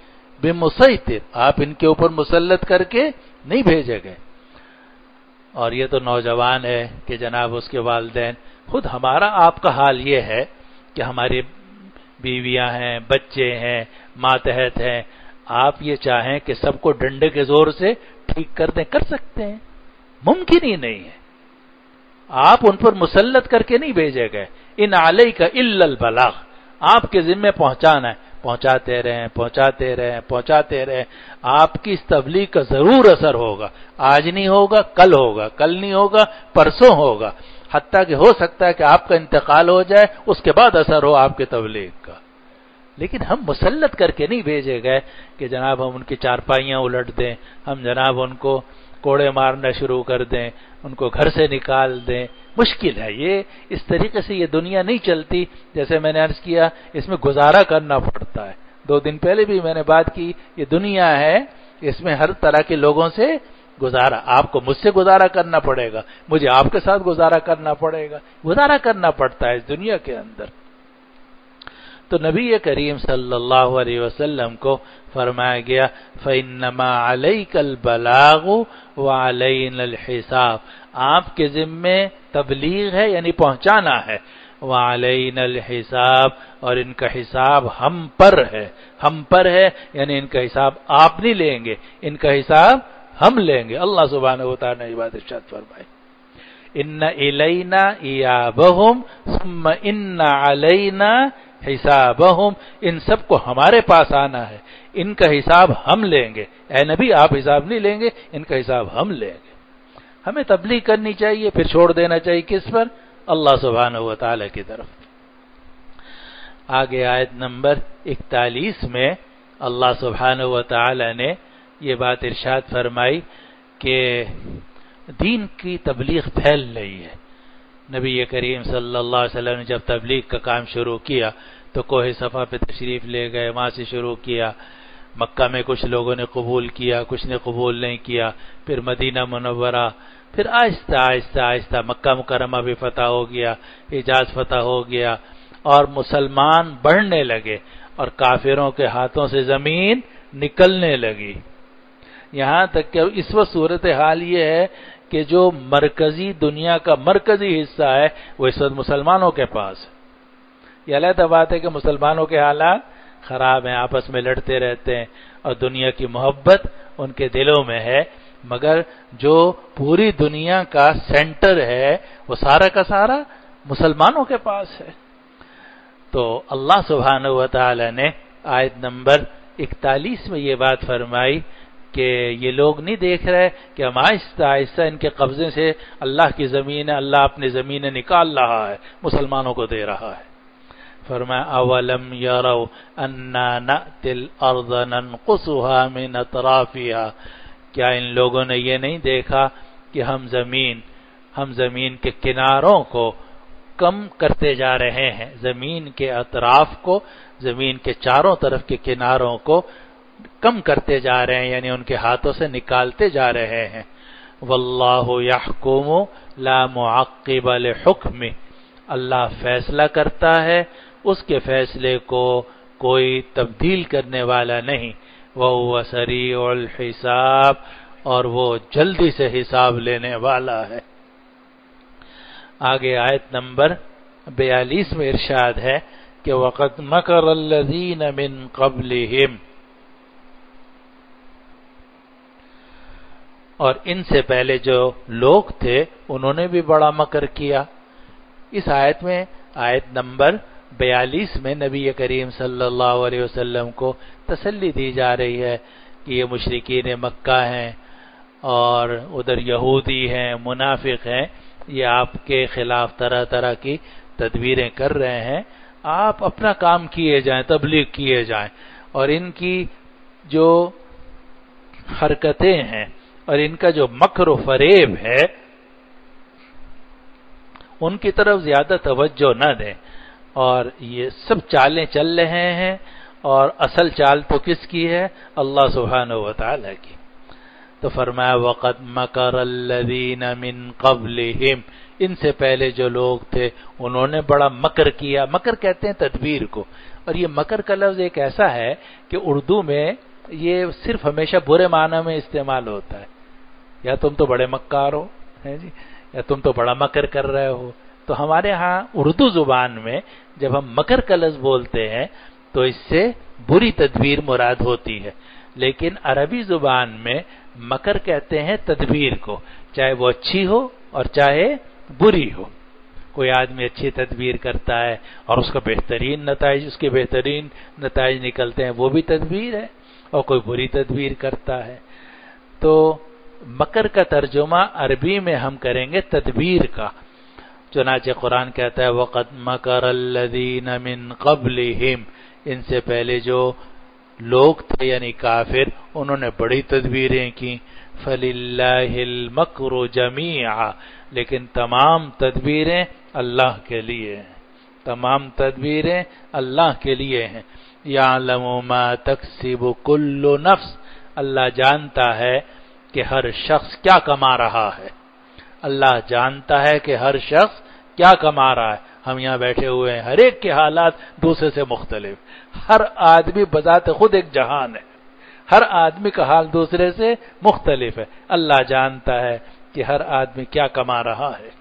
بِمُسَيْطِرٍ، آپ ان کے اوپر مسلط کر کے نہیں بھیجے گئے۔ اور یہ تو نوجوان ہے کہ جناب اس کے والدین، خود ہمارا آپ کا حال یہ ہے کہ ہماری بیویاں ہیں، بچے ہیں، ماتحت ہیں، آپ یہ چاہیں کہ سب کو ڈنڈے کے زور سے ٹھیک کر دیں، کر سکتے ہیں؟ ممکن ہی نہیں ہے۔ آپ ان پر مسلط کر کے نہیں بھیجے گئے۔ ان علیک الا البلاغ، آپ کے ذمہ پہنچانا ہے، پہنچاتے رہیں پہنچاتے رہیں پہنچاتے رہیں۔ آپ کی اس تبلیغ کا ضرور اثر ہوگا، آج نہیں ہوگا کل ہوگا، کل نہیں ہوگا پرسوں ہوگا، حتیٰ کہ ہو سکتا ہے کہ آپ کا انتقال ہو جائے اس کے بعد اثر ہو آپ کے تبلیغ کا۔ لیکن ہم مسلط کر کے نہیں بھیجے گئے کہ جناب ہم ان کی چارپائیاں الٹ دیں، ہم جناب ان کو کوڑے مارنا شروع کر دیں، ان کو گھر سے نکال دیں۔ مشکل ہے یہ، اس طریقے سے یہ دنیا نہیں چلتی۔ جیسے میں نے عرض کیا، اس میں گزارا کرنا پڑتا ہے۔ 2 دن پہلے بھی میں نے بات کی، یہ دنیا ہے، اس میں ہر طرح کے لوگوں سے گزارا، آپ کو مجھ سے گزارا کرنا پڑے گا، مجھے آپ کے ساتھ گزارا کرنا پڑے گا، گزارا کرنا پڑتا ہے اس دنیا کے اندر۔ تو نبی کریم صلی اللہ علیہ وسلم کو فرمایا گیا فَإِنَّمَا عَلَيْكَ الْبَلَاغُ وَعَلَيْنَا الْحِسَابُ، آپ کے ذمے تبلیغ ہے یعنی پہنچانا ہے، وَعَلَيْنَا الْحِسَابُ، اور ان کا حساب ہم پر ہے، ہم پر ہے یعنی ان کا حساب آپ نہیں لیں گے، ان کا حساب ہم لیں گے۔ اللہ سبحانہ و تعالیٰ نے یہ بات ارشاد فرمائی، ان الینا ایابہم ثم ان علینا حسابہم، ان سب کو ہمارے پاس آنا ہے، ان کا حساب ہم لیں گے۔ اے نبی آپ حساب نہیں لیں گے، ان کا حساب ہم لیں گے۔ ہمیں تبلیغ کرنی چاہیے، پھر چھوڑ دینا چاہیے کس پر؟ اللہ سبحانہ و تعالی کی طرف۔ آگے آیت نمبر 41 میں اللہ سبحانہ و تعالی نے یہ بات ارشاد فرمائی کہ دین کی تبلیغ پھیل رہی ہے۔ نبی کریم صلی اللہ علیہ وسلم نے جب تبلیغ کا کام شروع کیا تو کوہ صفا پہ تشریف لے گئے، وہاں سے شروع کیا۔ مکہ میں کچھ لوگوں نے قبول کیا، کچھ نے قبول نہیں کیا، پھر مدینہ منورہ، پھر آہستہ آہستہ آہستہ مکہ مکرمہ بھی فتح ہو گیا، حجاز فتح ہو گیا، اور مسلمان بڑھنے لگے اور کافروں کے ہاتھوں سے زمین نکلنے لگی۔ یہاں تک کہ اس وقت صورتحال یہ ہے کہ جو مرکزی دنیا کا مرکزی حصہ ہے وہ اس وقت مسلمانوں کے پاس ہے۔ یہ علیحدہ بات ہے کہ مسلمانوں کے حالات خراب ہیں، آپس میں لڑتے رہتے ہیں اور دنیا کی محبت ان کے دلوں میں ہے، مگر جو پوری دنیا کا سینٹر ہے وہ سارا کا سارا مسلمانوں کے پاس ہے۔ تو اللہ سبحانہ و تعالی نے آیت نمبر 41 میں یہ بات فرمائی کہ یہ لوگ نہیں دیکھ رہے کہ ہم آہستہ آہستہ ان کے قبضے سے اللہ کی زمین ہے، اللہ اپنی زمینیں نکال رہا ہے، مسلمانوں کو دے رہا ہے۔ فرمایا اولم یروا انا نأتی الارض ننقصها من اطرافها، کیا ان لوگوں نے یہ نہیں دیکھا کہ ہم زمین کے کناروں کو کم کرتے جا رہے ہیں، زمین کے اطراف کو، زمین کے چاروں طرف کے کناروں کو کم کرتے جا رہے ہیں، یعنی ان کے ہاتھوں سے نکالتے جا رہے ہیں۔ واللہ یحکم لا معقب لحکمہ، اللہ فیصلہ کرتا ہے، اس کے فیصلے کو کوئی تبدیل کرنے والا نہیں۔ وَهُوَ سَرِيعُ الْحِسَابِ، اور وہ جلدی سے حساب لینے والا ہے۔ آگے آیت نمبر 42 میں ارشاد ہے کہ وَقَدْ مَكَرَ الَّذِينَ مِن قَبْلِهِمْ، اور ان سے پہلے جو لوگ تھے انہوں نے بھی بڑا مکر کیا۔ اس آیت میں، آیت نمبر 42 میں نبی کریم صلی اللہ علیہ وسلم کو تسلی دی جا رہی ہے کہ یہ مشرکین مکہ ہیں اور ادھر یہودی ہیں، منافق ہیں، یہ آپ کے خلاف طرح طرح کی تدبیریں کر رہے ہیں، آپ اپنا کام کیے جائیں، تبلیغ کیے جائیں، اور ان کی جو حرکتیں ہیں اور ان کا جو مکر و فریب ہے ان کی طرف زیادہ توجہ نہ دیں، اور یہ سب چالیں چل رہے ہیں، اور اصل چال تو کس کی ہے؟ اللہ سبحانہ و تعالی کی۔ تو فرمایا وَقَدْ مَكَرَ الَّذِينَ مِن قَبْلِهِمْ، ان سے پہلے جو لوگ تھے انہوں نے بڑا مکر کیا۔ مکر کہتے ہیں تدبیر کو، اور یہ مکر کا لفظ ایک ایسا ہے کہ اردو میں یہ صرف ہمیشہ برے معنی میں استعمال ہوتا ہے، یا تم تو بڑے مکار ہو جی، یا تم تو بڑا مکر کر رہے ہو۔ تو ہمارے ہاں اردو زبان میں جب ہم مکر کا لفظ بولتے ہیں تو اس سے بری تدبیر مراد ہوتی ہے، لیکن عربی زبان میں مکر کہتے ہیں تدبیر کو، چاہے وہ اچھی ہو اور چاہے بری ہو۔ کوئی آدمی اچھی تدبیر کرتا ہے اور اس کا اس کے بہترین نتائج نکلتے ہیں، وہ بھی تدبیر ہے، اور کوئی بری تدبیر کرتا ہے۔ تو مکر کا ترجمہ عربی میں ہم کریں گے تدبیر کا، چنانچہ قرآن کہتا ہے وَقَدْ مَكَرَ الَّذِينَ مِن قَبْلِهِمْ، ان سے پہلے جو لوگ تھے یعنی کافر، انہوں نے بڑی تدبیریں کی۔ فَلِلَّهِ الْمَكْرُ جَمِيعًا، لیکن تمام تدبیریں اللہ کے لیے ہیں، تمام تدبیریں اللہ کے لیے ہیں۔ يَعْلَمُ مَا تَكْسِبُ كُلُّ نَفْسٍ، اللہ جانتا ہے کہ ہر شخص کیا کما رہا ہے، اللہ جانتا ہے کہ ہر شخص کیا کما رہا ہے۔ ہم یہاں بیٹھے ہوئے ہیں، ہر ایک کے حالات دوسرے سے مختلف، ہر آدمی بذات خود ایک جہان ہے، ہر آدمی کا حال دوسرے سے مختلف ہے۔ اللہ جانتا ہے کہ ہر آدمی کیا کما رہا ہے۔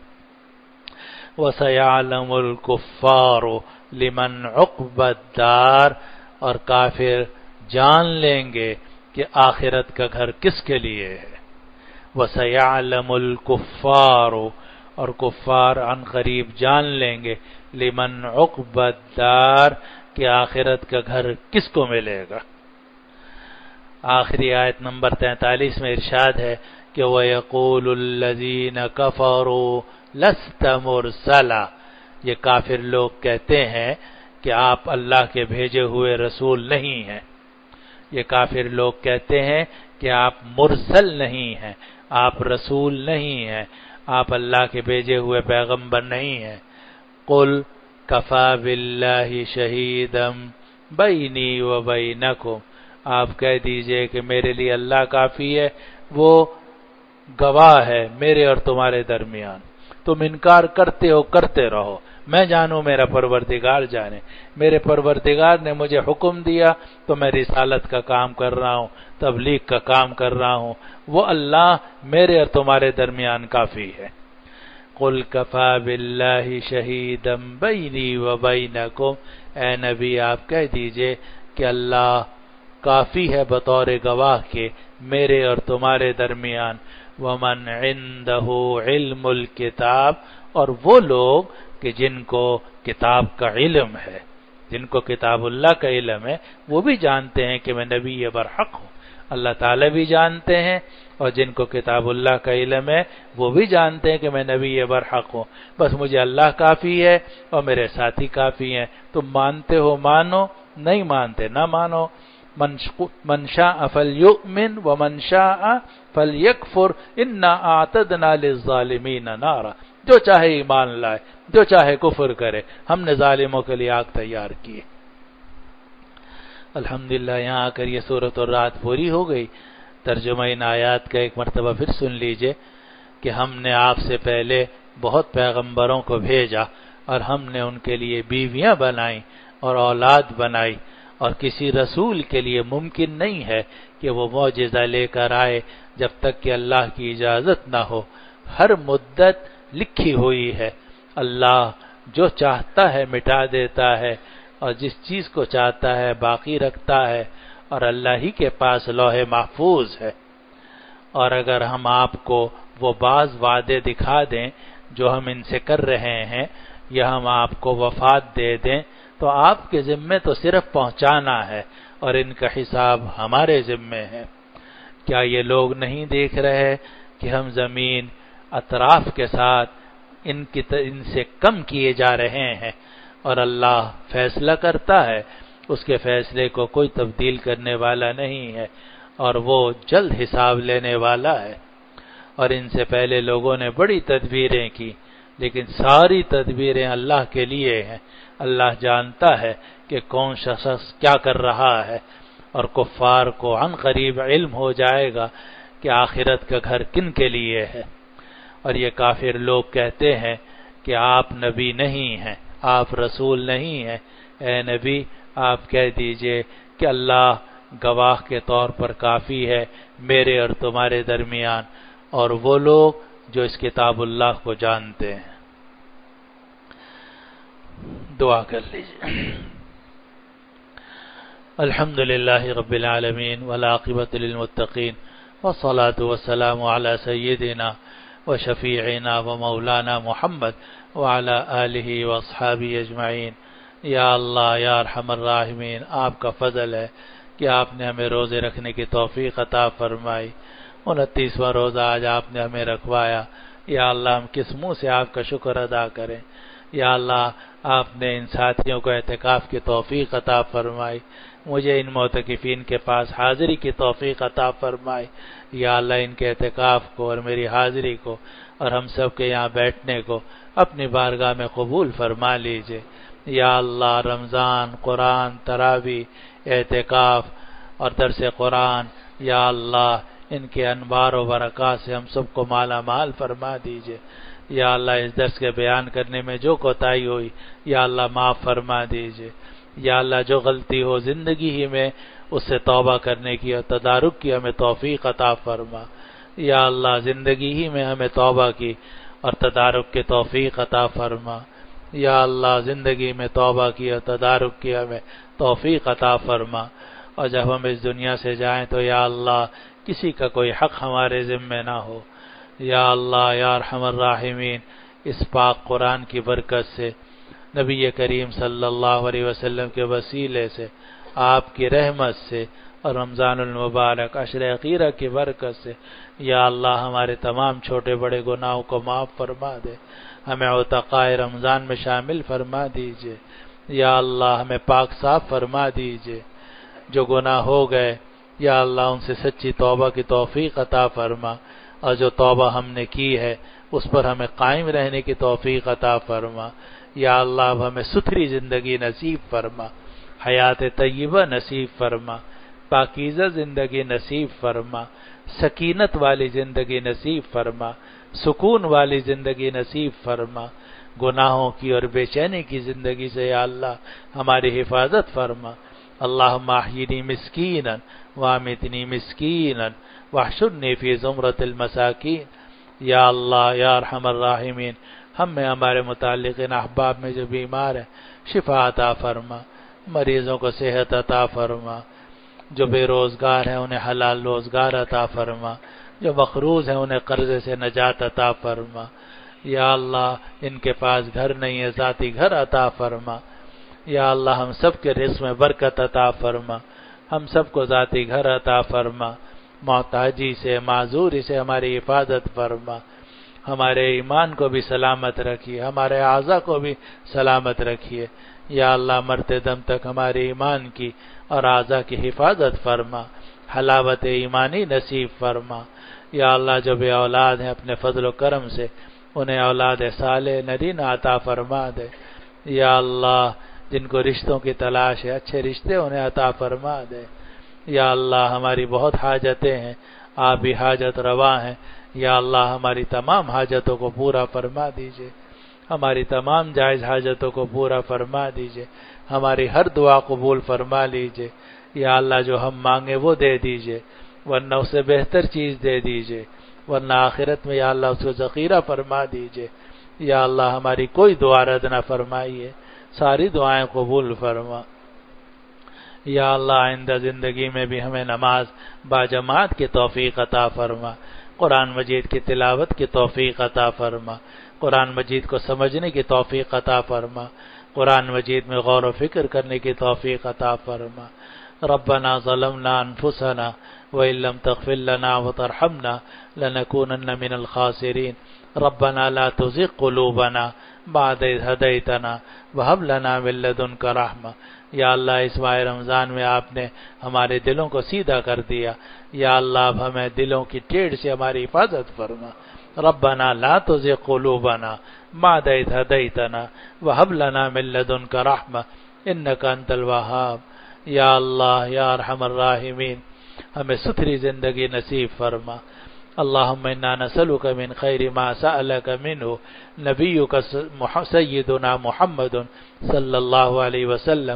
وَسَيَعْلَمُ الْكُفَّارُ لِمَنْ عُقْبَى الدَّارِ، اور کافر جان لیں گے کہ آخرت کا گھر کس کے لیے ہے۔ وَسَيَعْلَمُ الْكُفَّارُ، اور کفار عن قریب جان لیں گے، لمن عقبى الدار، کہ آخرت کا گھر کس کو ملے گا۔ آخری آیت نمبر 43 میں ارشاد ہے کہ وَيَقُولُ الَّذِينَ كَفَرُوا لَسْتَ مُرْسَلًا، یہ کافر لوگ کہتے ہیں کہ آپ اللہ کے بھیجے ہوئے رسول نہیں ہیں، یہ کافر لوگ کہتے ہیں کہ آپ مرسل نہیں ہیں، آپ رسول نہیں ہیں، آپ اللہ کے بھیجے ہوئے پیغمبر نہیں ہیں۔ قُلْ كَفَى بِاللَّهِ شَهِيدًا بَيْنِي وَبَيْنَكُمْ، آپ کہہ دیجئے کہ میرے لیے اللہ کافی ہے، وہ گواہ ہے میرے اور تمہارے درمیان۔ تم انکار کرتے ہو کرتے رہو، میں جانوں میرا پروردگار جانے، میرے پروردگار نے مجھے حکم دیا تو میں رسالت کا کام کر رہا ہوں، تبلیغ کا کام کر رہا ہوں، وہ اللہ میرے اور تمہارے درمیان کافی ہے۔ قُلْ كَفَى بِاللَّهِ شَهِيدًا بَيْنِي وَبَيْنَكُمْ، اے نبی آپ کہہ دیجئے کہ اللہ کافی ہے بطور گواہ کے میرے اور تمہارے درمیان۔ وَمَنْ عِنْدَهُ عِلْمُ الْكِتَابِ، اور وہ لوگ کہ جن کو کتاب کا علم ہے، جن کو کتاب اللہ کا علم ہے، وہ بھی جانتے ہیں کہ میں نبی برحق ہوں، اللہ تعالیٰ بھی جانتے ہیں، اور جن کو کتاب اللہ کا علم ہے وہ بھی جانتے ہیں کہ میں نبی برحق ہوں، بس مجھے اللہ کافی ہے اور میرے ساتھی کافی ہیں۔ تم مانتے ہو مانو، نہیں مانتے نہ مانو۔ من شاء فلیؤمن ومن شاء فلیکفر انا اعتدنا للظالمین نارا، جو چاہے ایمان لائے، جو چاہے کفر کرے، ہم نے ظالموں کے لیے آگ تیار کی۔ الحمدللہ یہاں آ کر یہ سورۃ الرعد پوری ہو گئی۔ ترجمہ ان آیات کا ایک مرتبہ پھر سن لیجئے کہ ہم نے آپ سے پہلے بہت پیغمبروں کو بھیجا اور ہم نے ان کے لیے بیویاں بنائیں اور اولاد بنائی، اور کسی رسول کے لیے ممکن نہیں ہے کہ وہ معجزہ لے کر آئے جب تک کہ اللہ کی اجازت نہ ہو۔ ہر مدت لکھی ہوئی ہے، اللہ جو چاہتا ہے مٹا دیتا ہے اور جس چیز کو چاہتا ہے باقی رکھتا ہے، اور اللہ ہی کے پاس لوح محفوظ ہے۔ اور اگر ہم آپ کو وہ بعض وعدے دکھا دیں جو ہم ان سے کر رہے ہیں، یا ہم آپ کو وفات دے دیں، تو آپ کے ذمے تو صرف پہنچانا ہے اور ان کا حساب ہمارے ذمے ہے۔ کیا یہ لوگ نہیں دیکھ رہے کہ ہم زمین اطراف کے ساتھ ان سے کم کیے جا رہے ہیں، اور اللہ فیصلہ کرتا ہے، اس کے فیصلے کو کوئی تبدیل کرنے والا نہیں ہے، اور وہ جلد حساب لینے والا ہے۔ اور ان سے پہلے لوگوں نے بڑی تدبیریں کی، لیکن ساری تدبیریں اللہ کے لیے ہیں۔ اللہ جانتا ہے کہ کون سا شخص کیا کر رہا ہے، اور کفار کو عن قریب علم ہو جائے گا کہ آخرت کا گھر کن کے لیے ہے۔ اور یہ کافر لوگ کہتے ہیں کہ آپ نبی نہیں ہیں، آپ رسول نہیں ہیں۔ اے نبی آپ کہہ دیجئے کہ اللہ گواہ کے طور پر کافی ہے میرے اور تمہارے درمیان، اور وہ لوگ جو اس کتاب اللہ کو جانتے ہیں۔ دعا کر لیجیے۔ الحمد للہ رب العالمین والعاقبۃ للمتقین والصلاة والسلام علی سیدنا وشفیعنا ومولانا محمد وعلی آلہ واصحابہ اجمعین۔ یا اللہ یا ارحم الراحمین، آپ کا فضل ہے کہ آپ نے ہمیں روزے رکھنے کی توفیق عطا فرمائی۔ 29واں روزہ آج آپ نے ہمیں رکھوایا۔ یا اللہ ہم کس منہ سے آپ کا شکر ادا کریں۔ یا اللہ آپ نے ان ساتھیوں کو اعتکاف کی توفیق عطا فرمائی، مجھے ان معتکفین کے پاس حاضری کی توفیق عطا فرمائی۔ یا اللہ ان کے اعتکاف کو اور میری حاضری کو اور ہم سب کے یہاں بیٹھنے کو اپنی بارگاہ میں قبول فرما لیجئے۔ یا اللہ رمضان، قرآن، تراویح، اعتکاف اور درس قرآن، یا اللہ ان کے انوار و برکات سے ہم سب کو مالا مال فرما دیجئے۔ یا اللہ اس درس کے بیان کرنے میں جو کوتاہی ہوئی یا اللہ معاف فرما دیجئے۔ یا اللہ جو غلطی ہو زندگی ہی میں اس سے توبہ کرنے کی اور تدارک کی ہمیں توفیق عطا فرما۔ یا اللہ زندگی ہی میں ہمیں توبہ کی اور تدارک کی توفیق عطا فرما۔ یا اللہ زندگی میں توبہ کی اور تدارک کی ہمیں توفیق عطا فرما، اور جب ہم اس دنیا سے جائیں تو یا اللہ کسی کا کوئی حق ہمارے ذمے نہ ہو۔ یا اللہ یا ارحم الراحمین، اس پاک قرآن کی برکت سے، نبی کریم صلی اللہ علیہ وسلم کے وسیلے سے، آپ کی رحمت سے اور رمضان المبارک عشر اخیرہ کی برکت سے یا اللہ ہمارے تمام چھوٹے بڑے گناہوں کو معاف فرما دے، ہمیں عتقائے رمضان میں شامل فرما دیجئے۔ یا اللہ ہمیں پاک صاف فرما دیجئے، جو گناہ ہو گئے یا اللہ ان سے سچی توبہ کی توفیق عطا فرما، اور جو توبہ ہم نے کی ہے اس پر ہمیں قائم رہنے کی توفیق عطا فرما۔ یا اللہ اب ہمیں ستھری زندگی نصیب فرما، حیات طیبہ نصیب فرما، پاکیزہ زندگی نصیب فرما، سکینت والی زندگی نصیب فرما، سکون والی زندگی نصیب فرما، گناہوں کی اور بے چینی کی زندگی سے یا اللہ ہماری حفاظت فرما۔ اللہم احیینی مسکینا وامتنی مسکینا واحشرنی فی زمرۃ المساکین۔ یا اللہ یا ارحم الراحمین، ہم میں ہمارے متعلقین احباب میں جو بیمار ہیں شفا عطا فرما، مریضوں کو صحت عطا فرما، جو بے روزگار ہیں انہیں حلال روزگار عطا فرما، جو مقروض ہیں انہیں قرضے سے نجات عطا فرما۔ یا اللہ ان کے پاس گھر نہیں ہے ذاتی گھر عطا فرما۔ یا اللہ ہم سب کے رزق میں برکت عطا فرما، ہم سب کو ذاتی گھر عطا فرما، محتاجی سے معذوری سے ہماری حفاظت فرما، ہمارے ایمان کو بھی سلامت رکھیے، ہمارے اعضاء کو بھی سلامت رکھیے۔ یا اللہ مرتے دم تک ہمارے ایمان کی اور اعضاء کی حفاظت فرما، حلاوت ایمانی نصیب فرما۔ یا اللہ جو بے اولاد ہیں اپنے فضل و کرم سے انہیں اولاد صالح نرینہ عطا فرما دے۔ یا اللہ جن کو رشتوں کی تلاش ہے اچھے رشتے انہیں عطا فرما دے۔ یا اللہ ہماری بہت حاجتیں ہیں، آپ بھی حاجت روا ہیں۔ یا اللہ ہماری تمام حاجتوں کو پورا فرما دیجئے، ہماری تمام جائز حاجتوں کو پورا فرما دیجئے، ہماری ہر دعا قبول فرما لیجئے۔ یا اللہ جو ہم مانگے وہ دے دیجئے، ورنہ اس سے بہتر چیز دے دیجئے، ورنہ آخرت میں یا اللہ اس کو ذخیرہ فرما دیجئے۔ یا اللہ ہماری کوئی دعا رد نہ فرمائیے، ساری دعائیں قبول فرما۔ یا اللہ آئندہ زندگی میں بھی ہمیں نماز باجماعت کی توفیق عطا فرما، قرآن مجید کی تلاوت کی توفیق عطا فرما، قرآن مجید کو سمجھنے کی توفیق عطا فرما، قرآن مجید میں غور و فکر کرنے کی توفیق عطا فرما۔ ربنا ظلمنا انفسنا وإن لم تغفر لنا وترحمنا لنكونن من الخاسرين ربنا لا تزغ قلوبنا بعد إذ هديتنا وهب لنا من لدنك رحمة۔ یا اللہ اس ماہ رمضان میں آپ نے ہمارے دلوں کو سیدھا کر دیا، یا اللہ اب ہمیں دلوں کی ٹیڑھ سے ہماری حفاظت فرما۔ ربنا لا تزغ قلوبنا بعد إذ هديتنا وهب لنا من لدنك رحمة إنك أنت الوهاب۔ یا اللہ یا ارحم الراحمین ہمیں ستھری زندگی نصیب فرما۔ اللہم انا نسألک من خیر ما سألک منہ نبیک سیدنا محمد صلی اللہ علیہ وسلم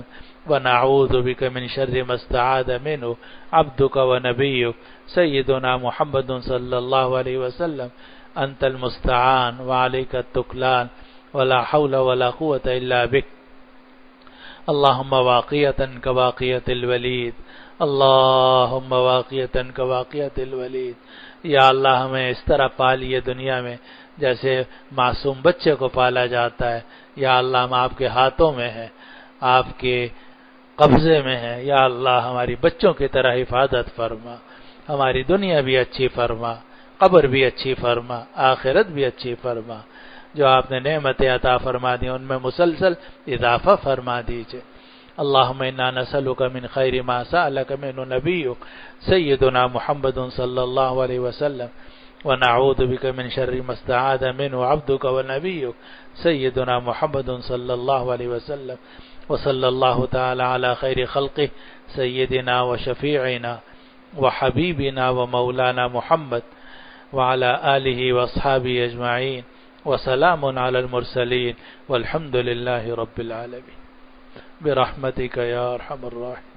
ونعوذ بك من شر ما استعاذ منه عبدك ونبيك سيدنا محمد صلى الله عليه وسلم أنت المستعان وعليك التكلان ولا حول ولا قوة إلا بك اللهم واقية كواقية الوليد اللهم واقية كواقية الوليد یا اللہ ہمیں اس طرح پالیے دنیا میں جیسے معصوم بچے کو پالا جاتا ہے. یا اللہ ہم آپ کے ہاتھوں میں ہیں، آپ کے قبضے میں ہیں. یا اللہ ہماری بچوں کی طرح حفاظت فرما، ہماری دنیا بھی اچھی فرما، قبر بھی اچھی فرما، آخرت بھی اچھی فرما. جو آپ نے نعمتیں عطا فرما دی ان میں مسلسل اضافہ فرما دیجئے. اللهم انا نسألك من خير ما سألك منه نبيك سيدنا محمد صلى الله عليه وسلم ونعوذ بك من شر ما استعاذ منه عبدك ونبيك سيدنا محمد صلى الله عليه وسلم وصلى الله تعالى على خير خلقه سيدنا وشفيعنا وحبيبنا ومولانا محمد وعلى آله وأصحابه أجمعين وسلام على المرسلين والحمد لله رب العالمين برحمتك يا ارحم الراحمين.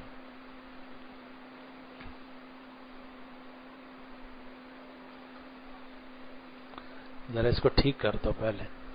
ذرا اس کو ٹھیک کر دو پہلے.